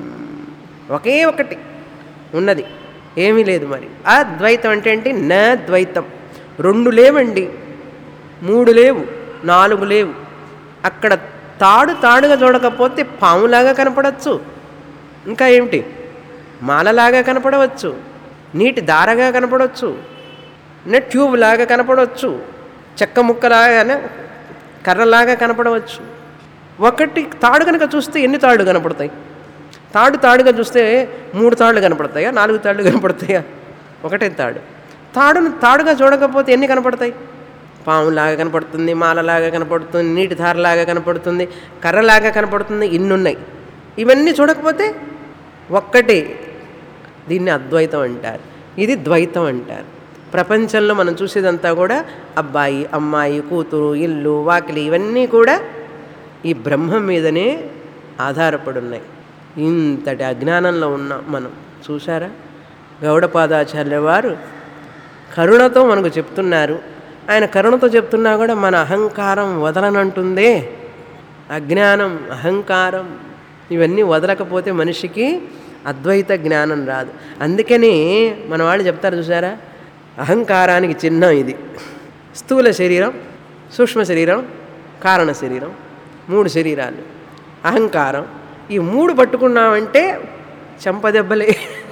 ఒకే ఒకటి ఉన్నది, ఏమీ లేదు. మరి అద్వైతం అంటే ఏంటి? న ద్వైతం. 2 లేవండి, 3 లేవు, 4 లేవు. అక్కడ తాడుగా చూడకపోతే పాములాగా కనపడవచ్చు, ఇంకా ఏమిటి మాలలాగా కనపడవచ్చు, నీటి దారగా కనపడవచ్చు, ట్యూబ్ లాగా కనపడవచ్చు, చెక్క ముక్కలాగా కర్రలాగా కనపడవచ్చు. ఒకటి తాడు కనుక చూస్తే ఎన్ని తాళ్ళు కనపడతాయి? తాడుగా చూస్తే 3 తాళ్ళు కనపడతాయా, 4 తాళ్ళు కనపడతాయా? ఒకటే తాడుగా చూడకపోతే ఎన్ని కనపడతాయి? పాములాగా కనపడుతుంది, మాలలాగా కనపడుతుంది, నీటి ధారలాగా కనపడుతుంది, కర్రలాగా కనపడుతుంది, ఇన్నున్నాయి. ఇవన్నీ చూడకపోతే ఒక్కటే. దీన్ని అద్వైతం అంటారు, ఇది ద్వైతం అంటారు. ప్రపంచంలో మనం చూసేదంతా కూడా అబ్బాయి, అమ్మాయి, కూతురు, ఇల్లు, వాకిలి ఇవన్నీ కూడా ఈ బ్రహ్మం మీదనే ఆధారపడి ఉన్నాయి. ఇంతటి అజ్ఞానంలో ఉన్నాం మనం. చూసారా, గౌడపాదాచార్యుల వారు కరుణతో మనకు చెప్తున్నారు. ఆయన కరుణతో చెప్తున్నా కూడా మన అహంకారం వదలనంటుందే. అజ్ఞానం, అహంకారం ఇవన్నీ వదలకపోతే మనిషికి అద్వైత జ్ఞానం రాదు. అందుకని మన వాళ్ళు చెప్తారు చూసారా, అహంకారానికి చిహ్నం ఇది. స్థూల శరీరం, సూక్ష్మ శరీరం, కారణ శరీరం, 3 శరీరాలు. అహంకారం, ఈ 3 పట్టుకున్నామంటే చెంపదెబ్బలే.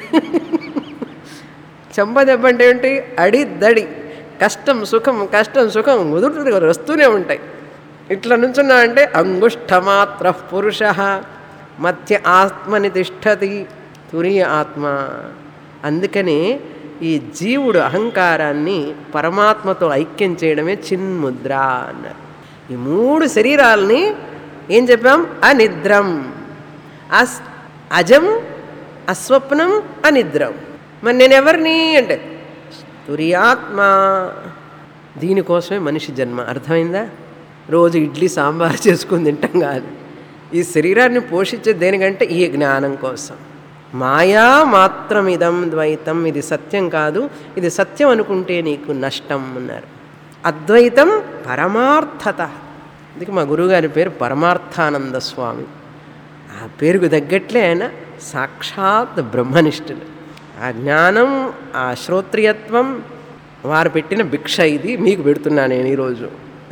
చెంపదెబ్బ అంటే ఏంటి? అడిదడి, కష్టం సుఖం, కష్టం సుఖం వస్తూనే ఉంటాయి. ఇట్లా నుంచున్నా అంటే అంగుష్ఠమాత్ర పురుష మధ్య ఆత్మని తిష్టతి తురియ ఆత్మ. అందుకని ఈ జీవుడు అహంకారాన్ని పరమాత్మతో ఐక్యం చేయడమే చిన్ముద్ర అన్నారు. ఈ 3 శరీరాలని ఏం చెప్పాం? అనిద్రం, అజం, అస్వప్నం, అనిద్రం. మరి నేనెవరిని అంటే తురియాత్మ. దీనికోసమే మనిషి జన్మ. అర్థమైందా? రోజు ఇడ్లీ సాంబార్ చేసుకుని తింటాం కాదు. ఈ శరీరాన్ని పోషించే దేనికంటే ఈ జ్ఞానం కోసం. మాయా మాత్రమిదం ద్వైతం, ఇది సత్యం కాదు, ఇది సత్యం అనుకుంటే నీకు నష్టం అన్నారు. అద్వైతం పరమార్థత. అందుకే మా గురువుగారి పేరు పరమార్థానంద స్వామి. ఆ పేరుకు తగ్గట్లే ఆయన సాక్షాత్ బ్రహ్మనిష్ఠులు. ఆ జ్ఞానం, ఆ శ్రోత్రియత్వం వారు పెట్టిన భిక్ష, ఇది మీకు పెడుతున్నా నేను ఈరోజు.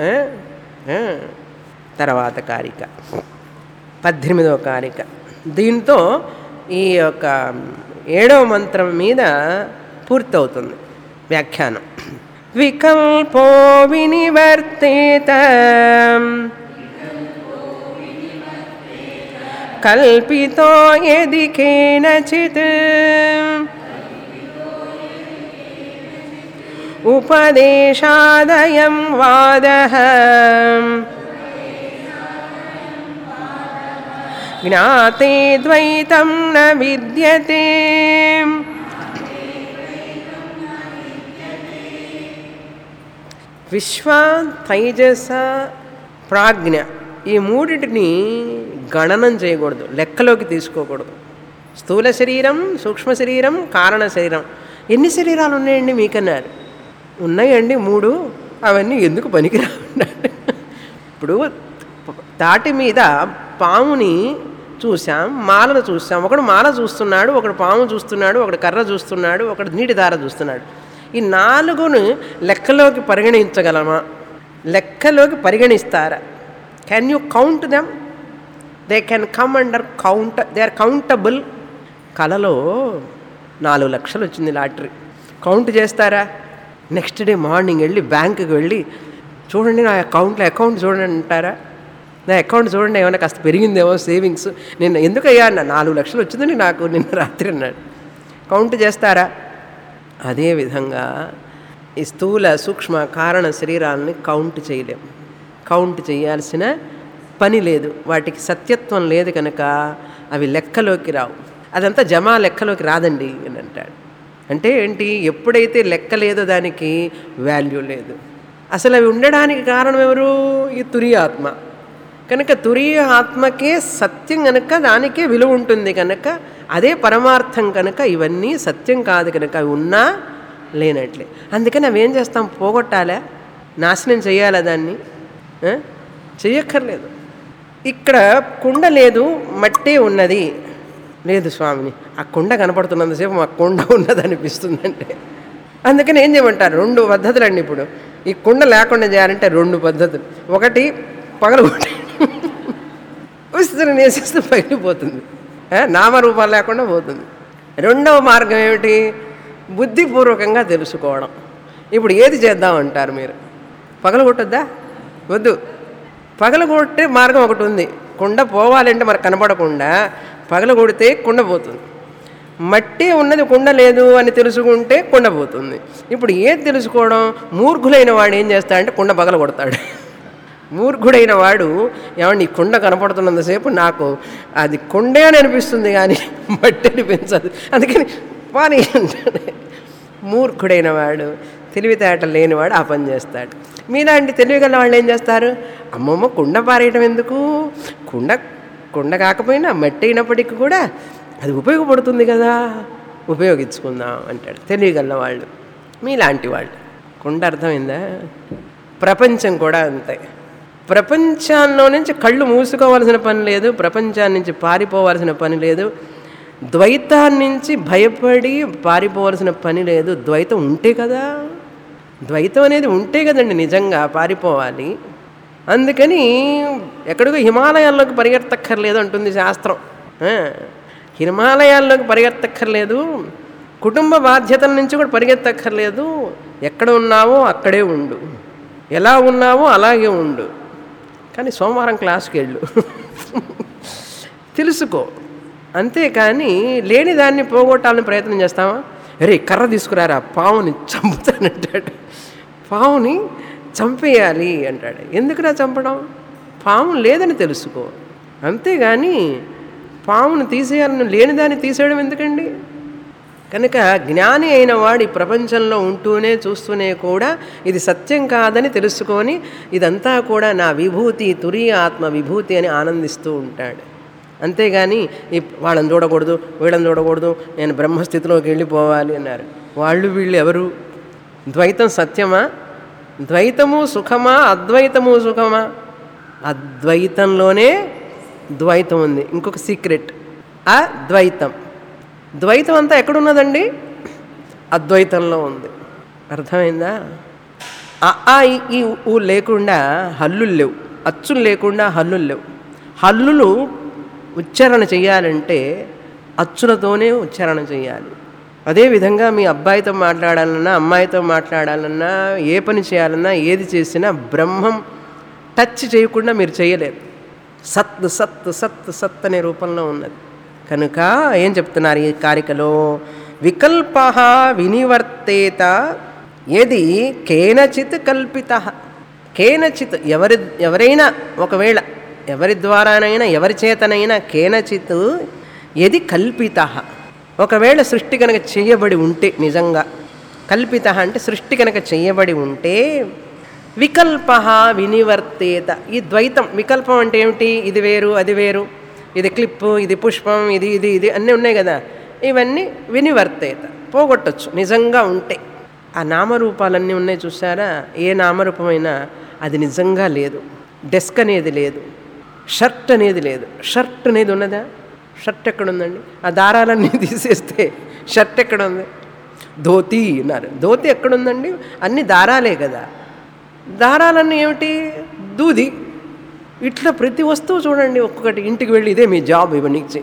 తర్వాత కారిక 18వ కారిక. దీంతో ఈ యొక్క 7వ మంత్రం మీద పూర్తవుతుంది వ్యాఖ్యానం. వికల్పో వినివర్తేత కల్పితో యది కేనచిత్ ఉపదేశాదయం వాదః జ్ఞాతే ద్వైతం న విద్యతే. విశ్వ, తైజస, ప్రాజ్ఞ ఈ మూడిటిని గణనం చేయకూడదు, లెక్కలోకి తీసుకోకూడదు. స్థూల శరీరం, సూక్ష్మ శరీరం, కారణ శరీరం. ఎన్ని శరీరాలు ఉన్నాయండి మీకన్నారు? ఉన్నాయండి 3. అవన్నీ ఎందుకు పనికిరావున్నాడు. ఇప్పుడు తాటి మీద పాముని చూసాం, మాలను చూసాం. ఒకడు మాల చూస్తున్నాడు, ఒకడు పాము చూస్తున్నాడు, ఒకడు కర్ర చూస్తున్నాడు, ఒకడు నీటి దార చూస్తున్నాడు. ఈ 4ను లెక్కలోకి పరిగణించగలమా? లెక్కలోకి పరిగణిస్తారా? Can you count them? They can come under count, they are countable. కలలో 4 లక్షలు వచ్చింది లాటరీ, కౌంట్ చేస్తారా? నెక్స్ట్ డే మార్నింగ్ వెళ్ళి బ్యాంకుకి వెళ్ళి చూడండి నా అకౌంట్ చూడండి అంటారా? నా అకౌంట్ చూడండి, ఏమైనా కాస్త పెరిగిందేమో సేవింగ్స్. నిన్న ఎందుకయ్యా అన్న 4 లక్షలు వచ్చిందని నాకు నిన్న రాత్రి అన్నాడు. కౌంట్ చేస్తారా? అదేవిధంగా ఈ స్థూల, సూక్ష్మ, కారణ శరీరాలని కౌంట్ చేయలేం. కౌంట్ చేయాల్సిన పని లేదు, వాటికి సత్యత్వం లేదు కనుక అవి లెక్కలోకి రావు. అదంతా జమా లెక్కలోకి రాదండి అని అంటాడు. అంటే ఏంటి? ఎప్పుడైతే లెక్క లేదో దానికి వాల్యూ లేదు. అసలు అవి ఉండడానికి కారణం ఎవరు? ఈ తురీయ ఆత్మ. కనుక తురీయ ఆత్మకే సత్యం కనుక దానికే విలువ ఉంటుంది కనుక అదే పరమార్థం కనుక ఇవన్నీ సత్యం కాదు కనుక అవి ఉన్నా లేనట్లే. అందుకని అవి ఏం చేస్తాం? పోగొట్టాలా? నాశనం చేయాలా? దాన్ని చెయ్యక్కర్లేదు. ఇక్కడ కుండ లేదు, మట్టే ఉన్నది. లేదు స్వామిని, ఆ కుండ కనపడుతున్నంతసేపు మా కుండ ఉన్నది అనిపిస్తుందంటే అందుకని ఏం చేయమంటారు? 2 పద్ధతులు అండి. ఇప్పుడు ఈ కుండ లేకుండా చేయాలంటే 2 పద్ధతులు. ఒకటి పగలగొట్టి విస్తరణ వేసేస్తే పగిలిపోతుంది, నామరూపాలు లేకుండా పోతుంది. 2వ మార్గం ఏమిటి? బుద్ధిపూర్వకంగా తెలుసుకోవడం. ఇప్పుడు ఏది చేద్దామంటారు మీరు? పగలగొట్టొద్దా? వద్దు. పగలగొట్టే మార్గం ఒకటి ఉంది. కుండ పోవాలంటే మరి కనపడకుండా పగలగొడితే కుండ పోతుంది. మట్టి ఉన్నది, కుండ లేదు అని తెలుసుకుంటే కుండ పోతుంది. ఇప్పుడు ఏది తెలుసుకోవడం? మూర్ఖులైన వాడు ఏం చేస్తాడంటే కుండ పగలగొడతాడు. మూర్ఖుడైన వాడు ఏమండి ఈ కుండ కనపడుతున్నంతసేపు నాకు అది కుండే అని అనిపిస్తుంది కానీ మట్టి అనిపించదు, అందుకని పానీ అంటాడు. మూర్ఖుడైన వాడు, తెలివితేటలు లేనివాడు ఆ పని చేస్తాడు. మీలాంటి తెలివిగల వాళ్ళు ఏం చేస్తారు? అమ్మమ్మ కుండ పారేయటం ఎందుకు? కుండ కాకపోయినా మట్టి అయినప్పటికీ కూడా అది ఉపయోగపడుతుంది కదా, ఉపయోగించుకుందాం అంటాడు తెలివిగల వాళ్ళు. మీలాంటి వాళ్ళు. కుండ అర్థమైందా? ప్రపంచం కూడా అంతే. ప్రపంచాల్లో నుంచి కళ్ళు మూసుకోవాల్సిన పని లేదు, ప్రపంచాన్ని నుంచి పారిపోవాల్సిన పని లేదు, ద్వైతాన్ని నుంచి భయపడి పారిపోవాల్సిన పని లేదు. ద్వైతం ఉంటే కదా, ద్వైతం అనేది ఉంటే కదండి నిజంగా పారిపోవాలి. అందుకని ఎక్కడికో హిమాలయాల్లోకి పరిగెత్తక్కర్లేదు అంటుంది శాస్త్రం. హిమాలయాల్లోకి పరిగెత్తక్కర్లేదు, కుటుంబ బాధ్యతల నుంచి కూడా పరిగెత్తక్కర్లేదు. ఎక్కడ ఉన్నావో అక్కడే ఉండు, ఎలా ఉన్నావో అలాగే ఉండు. కానీ సోమవారం క్లాస్కి వెళ్ళు, తెలుసుకో. అంతేకాని లేని దాన్ని పోగొట్టాలని ప్రయత్నం చేస్తావా? అరే కర్ర తీసుకురారా, పావుని చంపుతానంటాడు. పావుని చంపేయాలి అంటాడు. ఎందుకురా చంపడం? పాము లేదని తెలుసుకో. అంతేగాని పామును తీసేయాలని లేనిదాన్ని తీసేయడం ఎందుకండి? కనుక జ్ఞాని అయిన వాడు ఈ ప్రపంచంలో ఉంటూనే చూస్తూనే కూడా ఇది సత్యం కాదని తెలుసుకొని ఇదంతా కూడా నా విభూతి, తురీయ ఆత్మ విభూతి అని ఆనందిస్తూ ఉంటాడు. అంతేగాని వాళ్ళని చూడకూడదు, వీళ్ళని చూడకూడదు, నేను బ్రహ్మస్థితిలోకి వెళ్ళిపోవాలి అన్నారు. వీళ్ళు ఎవరు? ద్వైతం సత్యమా? ద్వైతము సుఖమా? అద్వైతము సుఖమా? అద్వైతంలోనే ద్వైతం ఉంది. ఇంకొక సీక్రెట్, అద్వైతం. ద్వైతం అంతా ఎక్కడున్నదండి? అద్వైతంలో ఉంది. అర్థమైందా? ఈ ఊ లేకుండా హల్లులు లేవు, అచ్చులు లేకుండా హల్లులు లేవు. హల్లులు ఉచ్చారణ చేయాలంటే అచ్చులతోనే ఉచ్చారణ చేయాలి. అదేవిధంగా మీ అబ్బాయితో మాట్లాడాలన్నా, అమ్మాయితో మాట్లాడాలన్నా, ఏ పని చేయాలన్నా, ఏది చేసినా బ్రహ్మం టచ్ చేయకుండా మీరు చేయలేరు. సత్ సత్ సత్ సత్ అనే రూపంలో ఉన్నది. కనుక ఏం చెప్తున్నారు ఈ కారికలో? వికల్ప వినివర్తేత ఏది కేనచిత్ కల్పిత. కేనచిత్ ఎవరైనా, ఒకవేళ ఎవరి ద్వారానైనా, ఎవరి చేతనైనా, కేనచిత్ ఏది కల్పిత, ఒకవేళ సృష్టి కనుక చేయబడి ఉంటే, నిజంగా కల్పిత అంటే సృష్టి కనుక చేయబడి ఉంటే, వికల్ప వినివర్తేత. ఈ ద్వైతం వికల్పం అంటే ఏమిటి? ఇది వేరు, అది వేరు, ఇది క్లిప్పు, ఇది పుష్పం, ఇది ఇది ఇది అన్నీ ఉన్నాయి కదా, ఇవన్నీ వినివర్తేత, పోగొట్టచ్చు నిజంగా ఉంటే. ఆ నామరూపాలన్నీ ఉన్నాయి చూసారా? ఏ నామరూపమైనా అది నిజంగా లేదు. డెస్క్ అనేది లేదు, షర్ట్ అనేది లేదు. షర్ట్ అనేది ఉన్నదా? షర్ట్ ఎక్కడుందండి? ఆ దారాలన్నీ తీసేస్తే షర్ట్ ఎక్కడుంది? ధోతి అన్నారు, ధోతి ఎక్కడుందండి? అన్ని దారాలే కదా. దారాలన్నీ ఏమిటి? దూది. ఇట్లా ప్రతి వస్తువు చూడండి, ఒక్కొక్కటి. ఇంటికి వెళ్ళి ఇదే మీ జాబ్ ఇవన్నీ ఇచ్చి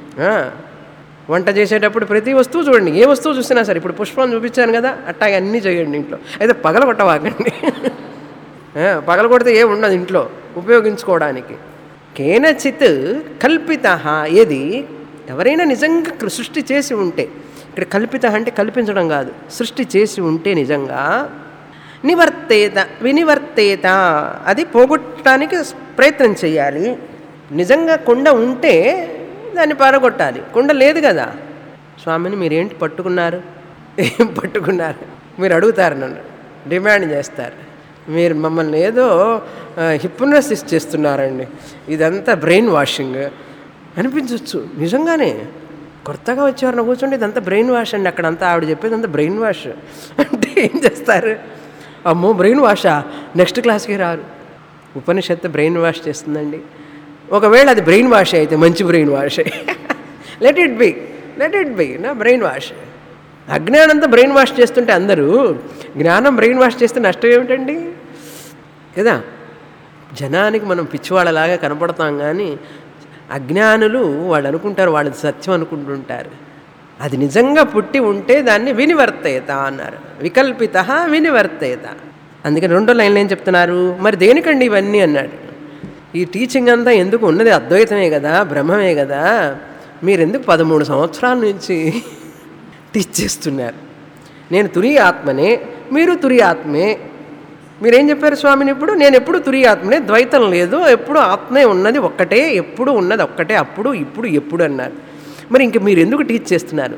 వంట చేసేటప్పుడు ప్రతి వస్తువు చూడండి, ఏ వస్తువు చూసినా సరే. ఇప్పుడు పుష్పం చూపించాను కదా, అట్టాగే అన్నీ చేయండి ఇంట్లో. అయితే పగలగొట్టవాకండి. పగలగొడితే ఏం ఉండదు ఇంట్లో ఉపయోగించుకోవడానికి. కేనచిత్ కల్పిత ఏది? ఎవరైనా నిజంగా సృష్టి చేసి ఉంటే, ఇక్కడ కల్పిత అంటే కల్పించడం కాదు, సృష్టి చేసి ఉంటే నిజంగా, నివర్తేత వినివర్తేత, అది పోగొట్టడానికి ప్రయత్నం చేయాలి. నిజంగా కుండ ఉంటే దాన్ని పారగొట్టాలి. కుండ లేదు కదా. స్వామిని మీరేంటి పట్టుకున్నారు? ఏం పట్టుకున్నారు? మీరు అడుగుతారు, నన్ను డిమాండ్ చేస్తారు. మీరు మమ్మల్ని ఏదో హిప్నోసిస్ చేస్తున్నారండి, ఇదంతా బ్రెయిన్ వాషింగ్ అనిపించవచ్చు. నిజంగానే కొత్తగా వచ్చేవారిని కూర్చోండి, ఇదంతా బ్రెయిన్ వాష్ అండి, అక్కడంతా ఆవిడ చెప్పేది అంతా బ్రెయిన్ వాష్ అంటే ఏం చేస్తారు? అమ్మో బ్రెయిన్ వాషా, నెక్స్ట్ క్లాస్కి రారు. ఉపనిషత్తు బ్రెయిన్ వాష్ చేస్తుందండి. ఒకవేళ అది బ్రెయిన్ వాష్ అయితే మంచి brain wash. Let it be నా బ్రెయిన్ వాష్. అజ్ఞానంతో బ్రెయిన్ వాష్ చేస్తుంటే అందరూ, జ్ఞానం బ్రెయిన్ వాష్ చేస్తే నష్టం ఏమిటండి కదా. జనానికి మనం పిచ్చివాళ్ళలాగా కనపడతాం, కానీ అజ్ఞానులు వాళ్ళు అనుకుంటారు వాళ్ళది సత్యం అనుకుంటుంటారు. అది నిజంగా పుట్టి ఉంటే దాన్ని వినివర్తేత అన్నారు. వికల్పిత వినివర్తేత. అందుకని 2 లైన్లు ఏం చెప్తున్నారు? మరి దేనికండి ఇవన్నీ అన్నాడు. ఈ టీచింగ్ అంతా ఎందుకు? ఉన్నది అద్వైతమే కదా, బ్రహ్మమే కదా. మీరెందుకు 13 సంవత్సరాల నుంచి టీచ్ చేస్తున్నారు? నేను తురి ఆత్మనే, మీరు తురి ఆత్మే. మీరేం చెప్పారు స్వామిని? ఇప్పుడు నేను ఎప్పుడు తురి ఆత్మనే, ద్వైతం లేదు, ఎప్పుడు ఆత్మే ఉన్నది ఒక్కటే, ఎప్పుడు ఉన్నది ఒక్కటే, అప్పుడు ఇప్పుడు ఎప్పుడు అన్నారు. మరి ఇంక మీరు ఎందుకు టీచ్ చేస్తున్నారు?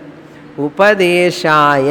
ఉపదేశాయ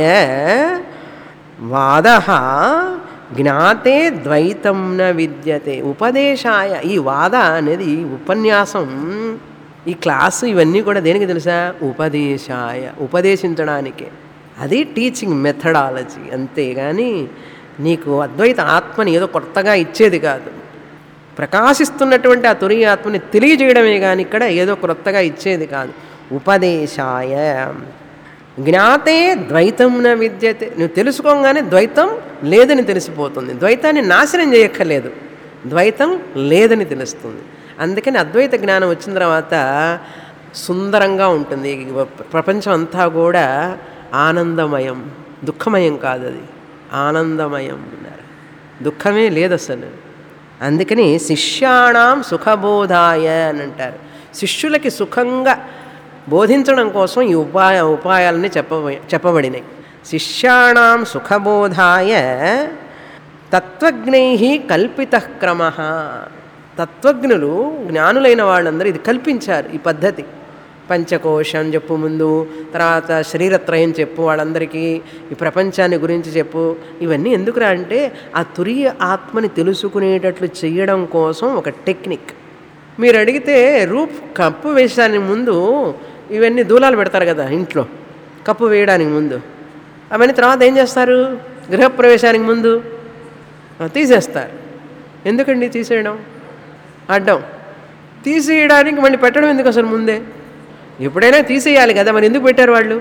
వాద జ్ఞాతే ద్వైతం న విద్యతే. ఉపదేశాయ, ఈ వాద అనేది ఉపన్యాసం, ఈ క్లాసు, ఇవన్నీ కూడా దేనికి తెలుసా? ఉపదేశాయ, ఉపదేశించడానికే. అది టీచింగ్ మెథడాలజీ. అంతేగాని నీకు అద్వైత ఆత్మని ఏదో కొత్తగా ఇచ్చేది కాదు. ప్రకాశిస్తున్నటువంటి ఆ తురి ఆత్మని తెలియజేయడమే కానీ ఇక్కడ ఏదో కొత్తగా ఇచ్చేది కాదు. ఉపదేశాయ జ్ఞాతే ద్వైతం న విద్యతే. నువ్వు తెలుసుకోగానే ద్వైతం లేదని తెలిసిపోతుంది. ద్వైతాన్ని నాశనం చేయక్కర్లేదు, ద్వైతం లేదని తెలుస్తుంది. అందుకని అద్వైత జ్ఞానం వచ్చిన తర్వాత సుందరంగా ఉంటుంది. ప్రపంచం అంతా కూడా ఆనందమయం, దుఃఖమయం కాదు, అది ఆనందమయం అన్నారు. దుఃఖమే లేదు అసలు. అందుకని శిష్యాణం సుఖబోధాయ అని అంటారు. శిష్యులకి సుఖంగా బోధించడం కోసం ఈ ఉపాయాలని చెప్పబడినాయి. శిష్యాణం సుఖబోధాయ తత్వజ్ఞై కల్పిత క్రమ. తత్వజ్ఞులు, జ్ఞానులైన వాళ్ళందరూ ఇది కల్పించారు. ఈ పద్ధతి పంచకోశం చెప్పు ముందు, తర్వాత శరీరత్రయం చెప్పు వాళ్ళందరికీ, ఈ ప్రపంచాన్ని గురించి చెప్పు. ఇవన్నీ ఎందుకురా అంటే ఆ తురియ ఆత్మని తెలుసుకునేటట్లు చేయడం కోసం ఒక టెక్నిక్. మీరు అడిగితే కప్పు వేయడానికి ముందు ఇవన్నీ దూలాలు పెడతారు కదా ఇంట్లో, కప్పు వేయడానికి ముందు. అవన్నీ తర్వాత ఏం చేస్తారు? గృహప్రవేశానికి ముందు తీసేస్తారు. ఎందుకండి తీసేయడం? అడ్డం. తీసేయడానికి మళ్ళీ పెట్టడం ఎందుకు అసలు ముందే? ఎప్పుడైనా తీసేయాలి కదా, మరి ఎందుకు పెట్టారు వాళ్ళు?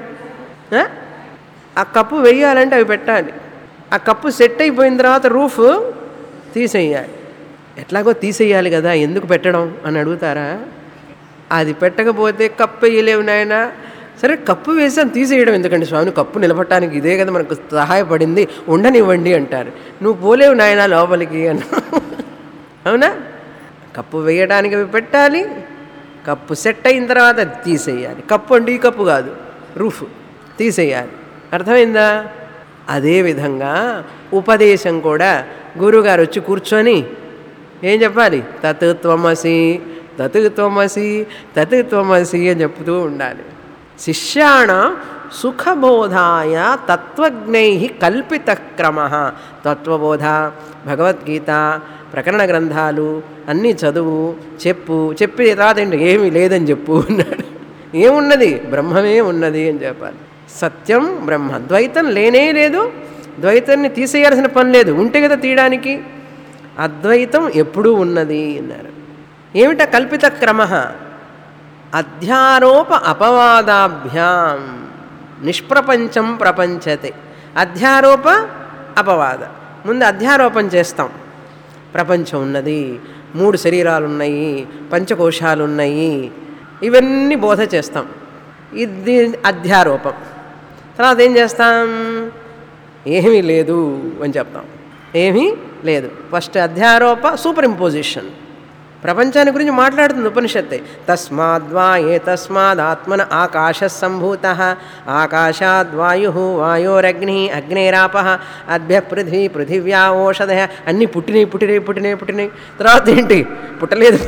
ఆ కప్పు వేయాలంటే అవి పెట్టాలి. ఆ కప్పు సెట్ అయిపోయిన తర్వాత రూఫ్ తీసేయాలి. ఎట్లాగో తీసేయాలి కదా, ఎందుకు పెట్టడం అని అడుగుతారా? అది పెట్టకపోతే కప్పు వేయలేవు నాయన. సరే కప్పు వేసాం, తీసేయడం ఎందుకండి స్వామి? కప్పు నిలబట్టడానికి ఇదే కదా మనకు సహాయపడింది, ఉండనివ్వండి అంటారు. నువ్వు పోలేవు నాయన లోపలికి అన్న. అవునా? కప్పు వేయడానికి అవి పెట్టాలి, కప్పు సెట్ అయిన తర్వాత అది తీసేయాలి. కప్పు అంటే ఈ కప్పు కాదు, రూఫ్ తీసేయాలి. అర్థమైందా? అదేవిధంగా ఉపదేశం కూడా గురువుగారు వచ్చి కూర్చొని ఏం చెప్పాలి? తత్ త్వమసి, తత్ త్వమసి, తత్ త్వమసి అని చెప్తూ ఉండాలి. శిష్యాణ సుఖబోధాయ తత్వజ్ఞై కల్పిత క్రమ. తత్వబోధ, భగవద్గీత, ప్రకరణ గ్రంథాలు అన్నీ చదువు, చెప్పి తర్వాత ఏంటి? ఏమీ లేదని చెప్పు అన్నాడు. ఏమున్నది? బ్రహ్మమే ఉన్నది అని చెప్పాలి. సత్యం బ్రహ్మ, ద్వైతం లేనే లేదు, ద్వైతాన్ని తీసేయాల్సిన పని లేదు, ఉంటే కదా తీయడానికి. అద్వైతం ఎప్పుడూ ఉన్నది అన్నారు. ఏమిటా కల్పిత క్రమ? అధ్యారోప అపవాదాభ్యాం నిష్ప్రపంచం ప్రపంచతే. అధ్యారోప అపవాద. ముందు అధ్యారోపణ చేస్తాం, ప్రపంచం ఉన్నది, 3 శరీరాలు ఉన్నాయి, పంచకోశాలు ఉన్నాయి, ఇవన్నీ బోధ చేస్తాం. ఇది అధ్యారోపం. తర్వాత ఏం చేస్తాం? ఏమీ లేదు అని చెప్తాం. ఏమీ లేదు. ఫస్ట్ అధ్యారోప, సూపర్ ఇంపోజిషన్. ప్రపంచాన్ని గురించి మాట్లాడుతుంది ఉపనిషత్తే. తస్మాద్వా ఏతస్మాదాత్మన ఆకాశ సంభూత, ఆకాశాద్వాయు, వాయోరగ్ని, అగ్నేరాప, అద్భ్య పృథివీ, పృథివ్యా ఓషధ. అన్నీ పుట్టినాయి. తర్వాత ఏంటి? పుట్టలేదు.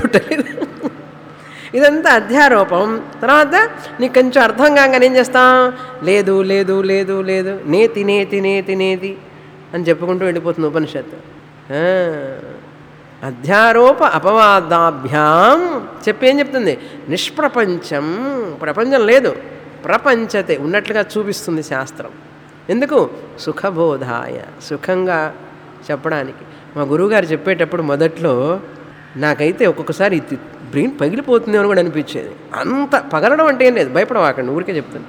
ఇదంతా అధ్యారోపం. తర్వాత నీకు కొంచెం అర్థం కాగానే ఏం చేస్తాం? లేదు లేదు లేదు లేదు, నేతి నేతి నేతి నేతి అని చెప్పుకుంటూ వెళ్ళిపోతుంది ఉపనిషత్తు. అధ్యారోప అపవాదాభ్యాం చెప్పి ఏం చెప్తుంది? నిష్ప్రపంచం, ప్రపంచం లేదు, ప్రపంచతే ఉన్నట్లుగా చూపిస్తుంది శాస్త్రం. ఎందుకు? సుఖబోధాయ, సుఖంగా చెప్పడానికి. మా గురువుగారు చెప్పేటప్పుడు మొదట్లో నాకైతే ఒక్కొక్కసారి బ్రెయిన్ పగిలిపోతుంది అని కూడా అనిపించేది. అంత పగలడం అంటే ఏం లేదు, భయపడవాకండి, ఊరికే చెప్తాను.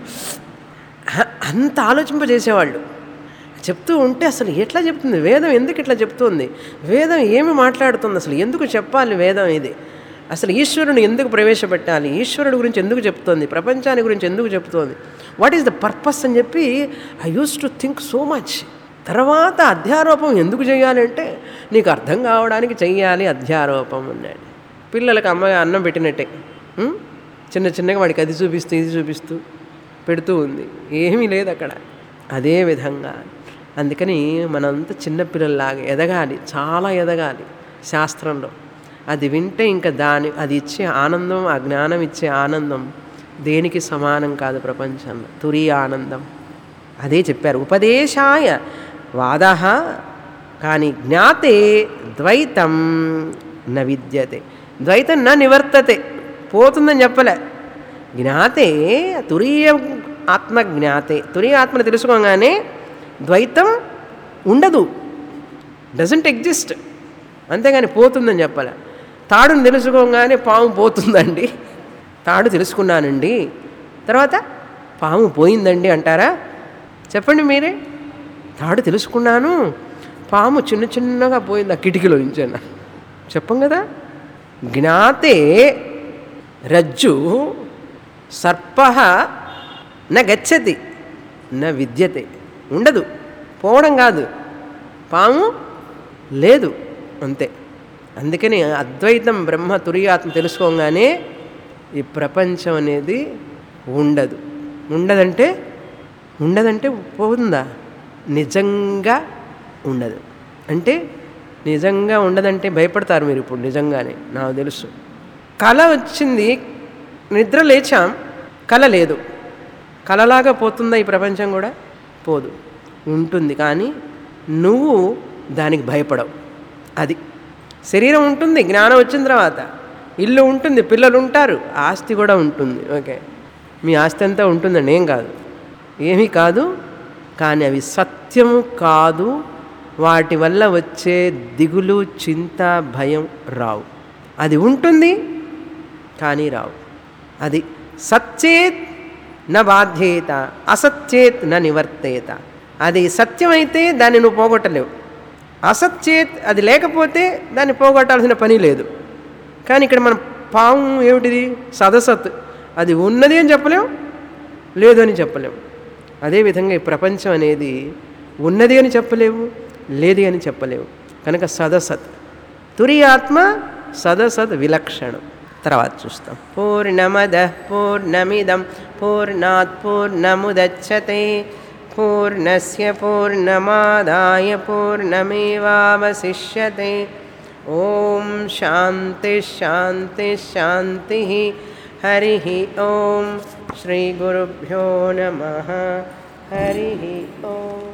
అంత ఆలోచింపజేసేవాళ్ళు. చెప్తూ ఉంటే అసలు ఎట్లా చెప్తుంది వేదం? ఎందుకు ఇట్లా చెప్తుంది వేదం? ఏమి మాట్లాడుతుంది అసలు? ఎందుకు చెప్పాలి వేదం ఇది? అసలు ఈశ్వరుని ఎందుకు ప్రవేశపెట్టాలి? ఈశ్వరుడు గురించి ఎందుకు చెప్తోంది? ప్రపంచాన్ని గురించి ఎందుకు చెప్తోంది? వాట్ ఈస్ ద పర్పస్ అని చెప్పి I use to think so much. తర్వాత అధ్యారోపం ఎందుకు చేయాలి అంటే నీకు అర్థం కావడానికి చెయ్యాలి అధ్యారోపం అన్నాడు. పిల్లలకు అమ్మాయి అన్నం పెట్టినట్టే చిన్నగా వాడికి అది చూపిస్తూ ఇది చూపిస్తూ పెడుతూ ఉంది, ఏమీ లేదు అక్కడ. అదేవిధంగా అందుకని మనంతా చిన్నపిల్లల్లాగా ఎదగాలి, చాలా ఎదగాలి శాస్త్రంలో. అది వింటే ఇంకా అది ఇచ్చే ఆనందం, ఆ జ్ఞానం ఇచ్చే ఆనందం దేనికి సమానం కాదు ప్రపంచంలో. తురీయ ఆనందం. అదే చెప్పారు. ఉపదేశాయ వాద, కానీ జ్ఞాతే ద్వైతం న విద్యతే. ద్వైతం నా నివర్తతే, పోతుందని చెప్పలే. జ్ఞాతే తురీయ ఆత్మ జ్ఞాతే, తురీయ ఆత్మను తెలుసుకోగానే ద్వైతం ఉండదు, డజంట్ ఎగ్జిస్ట్. అంతేగాని పోతుందని చెప్పలే. తాడుని తెలుసుకోగానే పాము పోతుందండి, తాడు తెలుసుకున్నానండి తర్వాత పాము పోయిందండి అంటారా? చెప్పండి మీరే. తాడు తెలుసుకున్నాను, పాము చిన్నగా పోయింది ఆ కిటికీలో నుంచన్న చెప్పం కదా. జ్ఞాతే రజ్జు సర్ప న గచ్చతి న విద్యతే. ఉండదు, పోవడం కాదు, పాము లేదు, అంతే. అందుకని అద్వైతం బ్రహ్మ తురీయాత్మ తెలుసుకోగానే ఈ ప్రపంచం అనేది ఉండదు. ఉండదంటే పోతుందా? నిజంగా ఉండదు. అంటే నిజంగా ఉండదంటే భయపడతారు మీరు ఇప్పుడు. నిజంగానే నాకు తెలుసు. కళ వచ్చింది, నిద్ర లేచాం, కళ లేదు. కళలాగా పోతుందా ఈ ప్రపంచం? కూడా పోదు, ఉంటుంది. కానీ నువ్వు దానికి భయపడవు. అది శరీరం ఉంటుంది జ్ఞానం వచ్చిన తర్వాత, ఇల్లు ఉంటుంది, పిల్లలు ఉంటారు, ఆస్తి కూడా ఉంటుంది. ఓకే, మీ ఆస్తి అంతా ఉంటుందండి, ఏం కాదు, ఏమీ కాదు. కానీ అవి సత్యము కాదు. వాటి వల్ల వచ్చే దిగులు, చింత, భయం రావు. అది ఉంటుంది కానీ రావు. అది సచ్చేత్ న బాధ్యేత, అసచ్చేత్ న నివర్తేత. అది సత్యమైతే దాన్ని నువ్వు పోగొట్టలేవు. అసచ్చేత్ అది లేకపోతే దాన్ని పోగొట్టాల్సిన పని లేదు. కానీ ఇక్కడ మన పాము ఏమిటిది? సదసత్. అది ఉన్నది అని చెప్పలేం, లేదు అని చెప్పలేము. అదేవిధంగా ఈ ప్రపంచం అనేది ఉన్నది అని చెప్పలేవు, లేదు అని చెప్పలేవు. కనుక సదసత్. తురియాత్మ సదసత్ విలక్షణం. తర్వాత చూస్తాం. పూర్ణమద పూర్ణమిదం పూర్ణాత్ పూర్ణముదచ్యతే పూర్ణస్య పూర్ణమాదాయ పూర్ణమేవావశిష్యతే. ఓం శాంతి శాంతి శాంతి. హరి ఓం. శ్రీ గురుభ్యో నమః. హరి ఓం.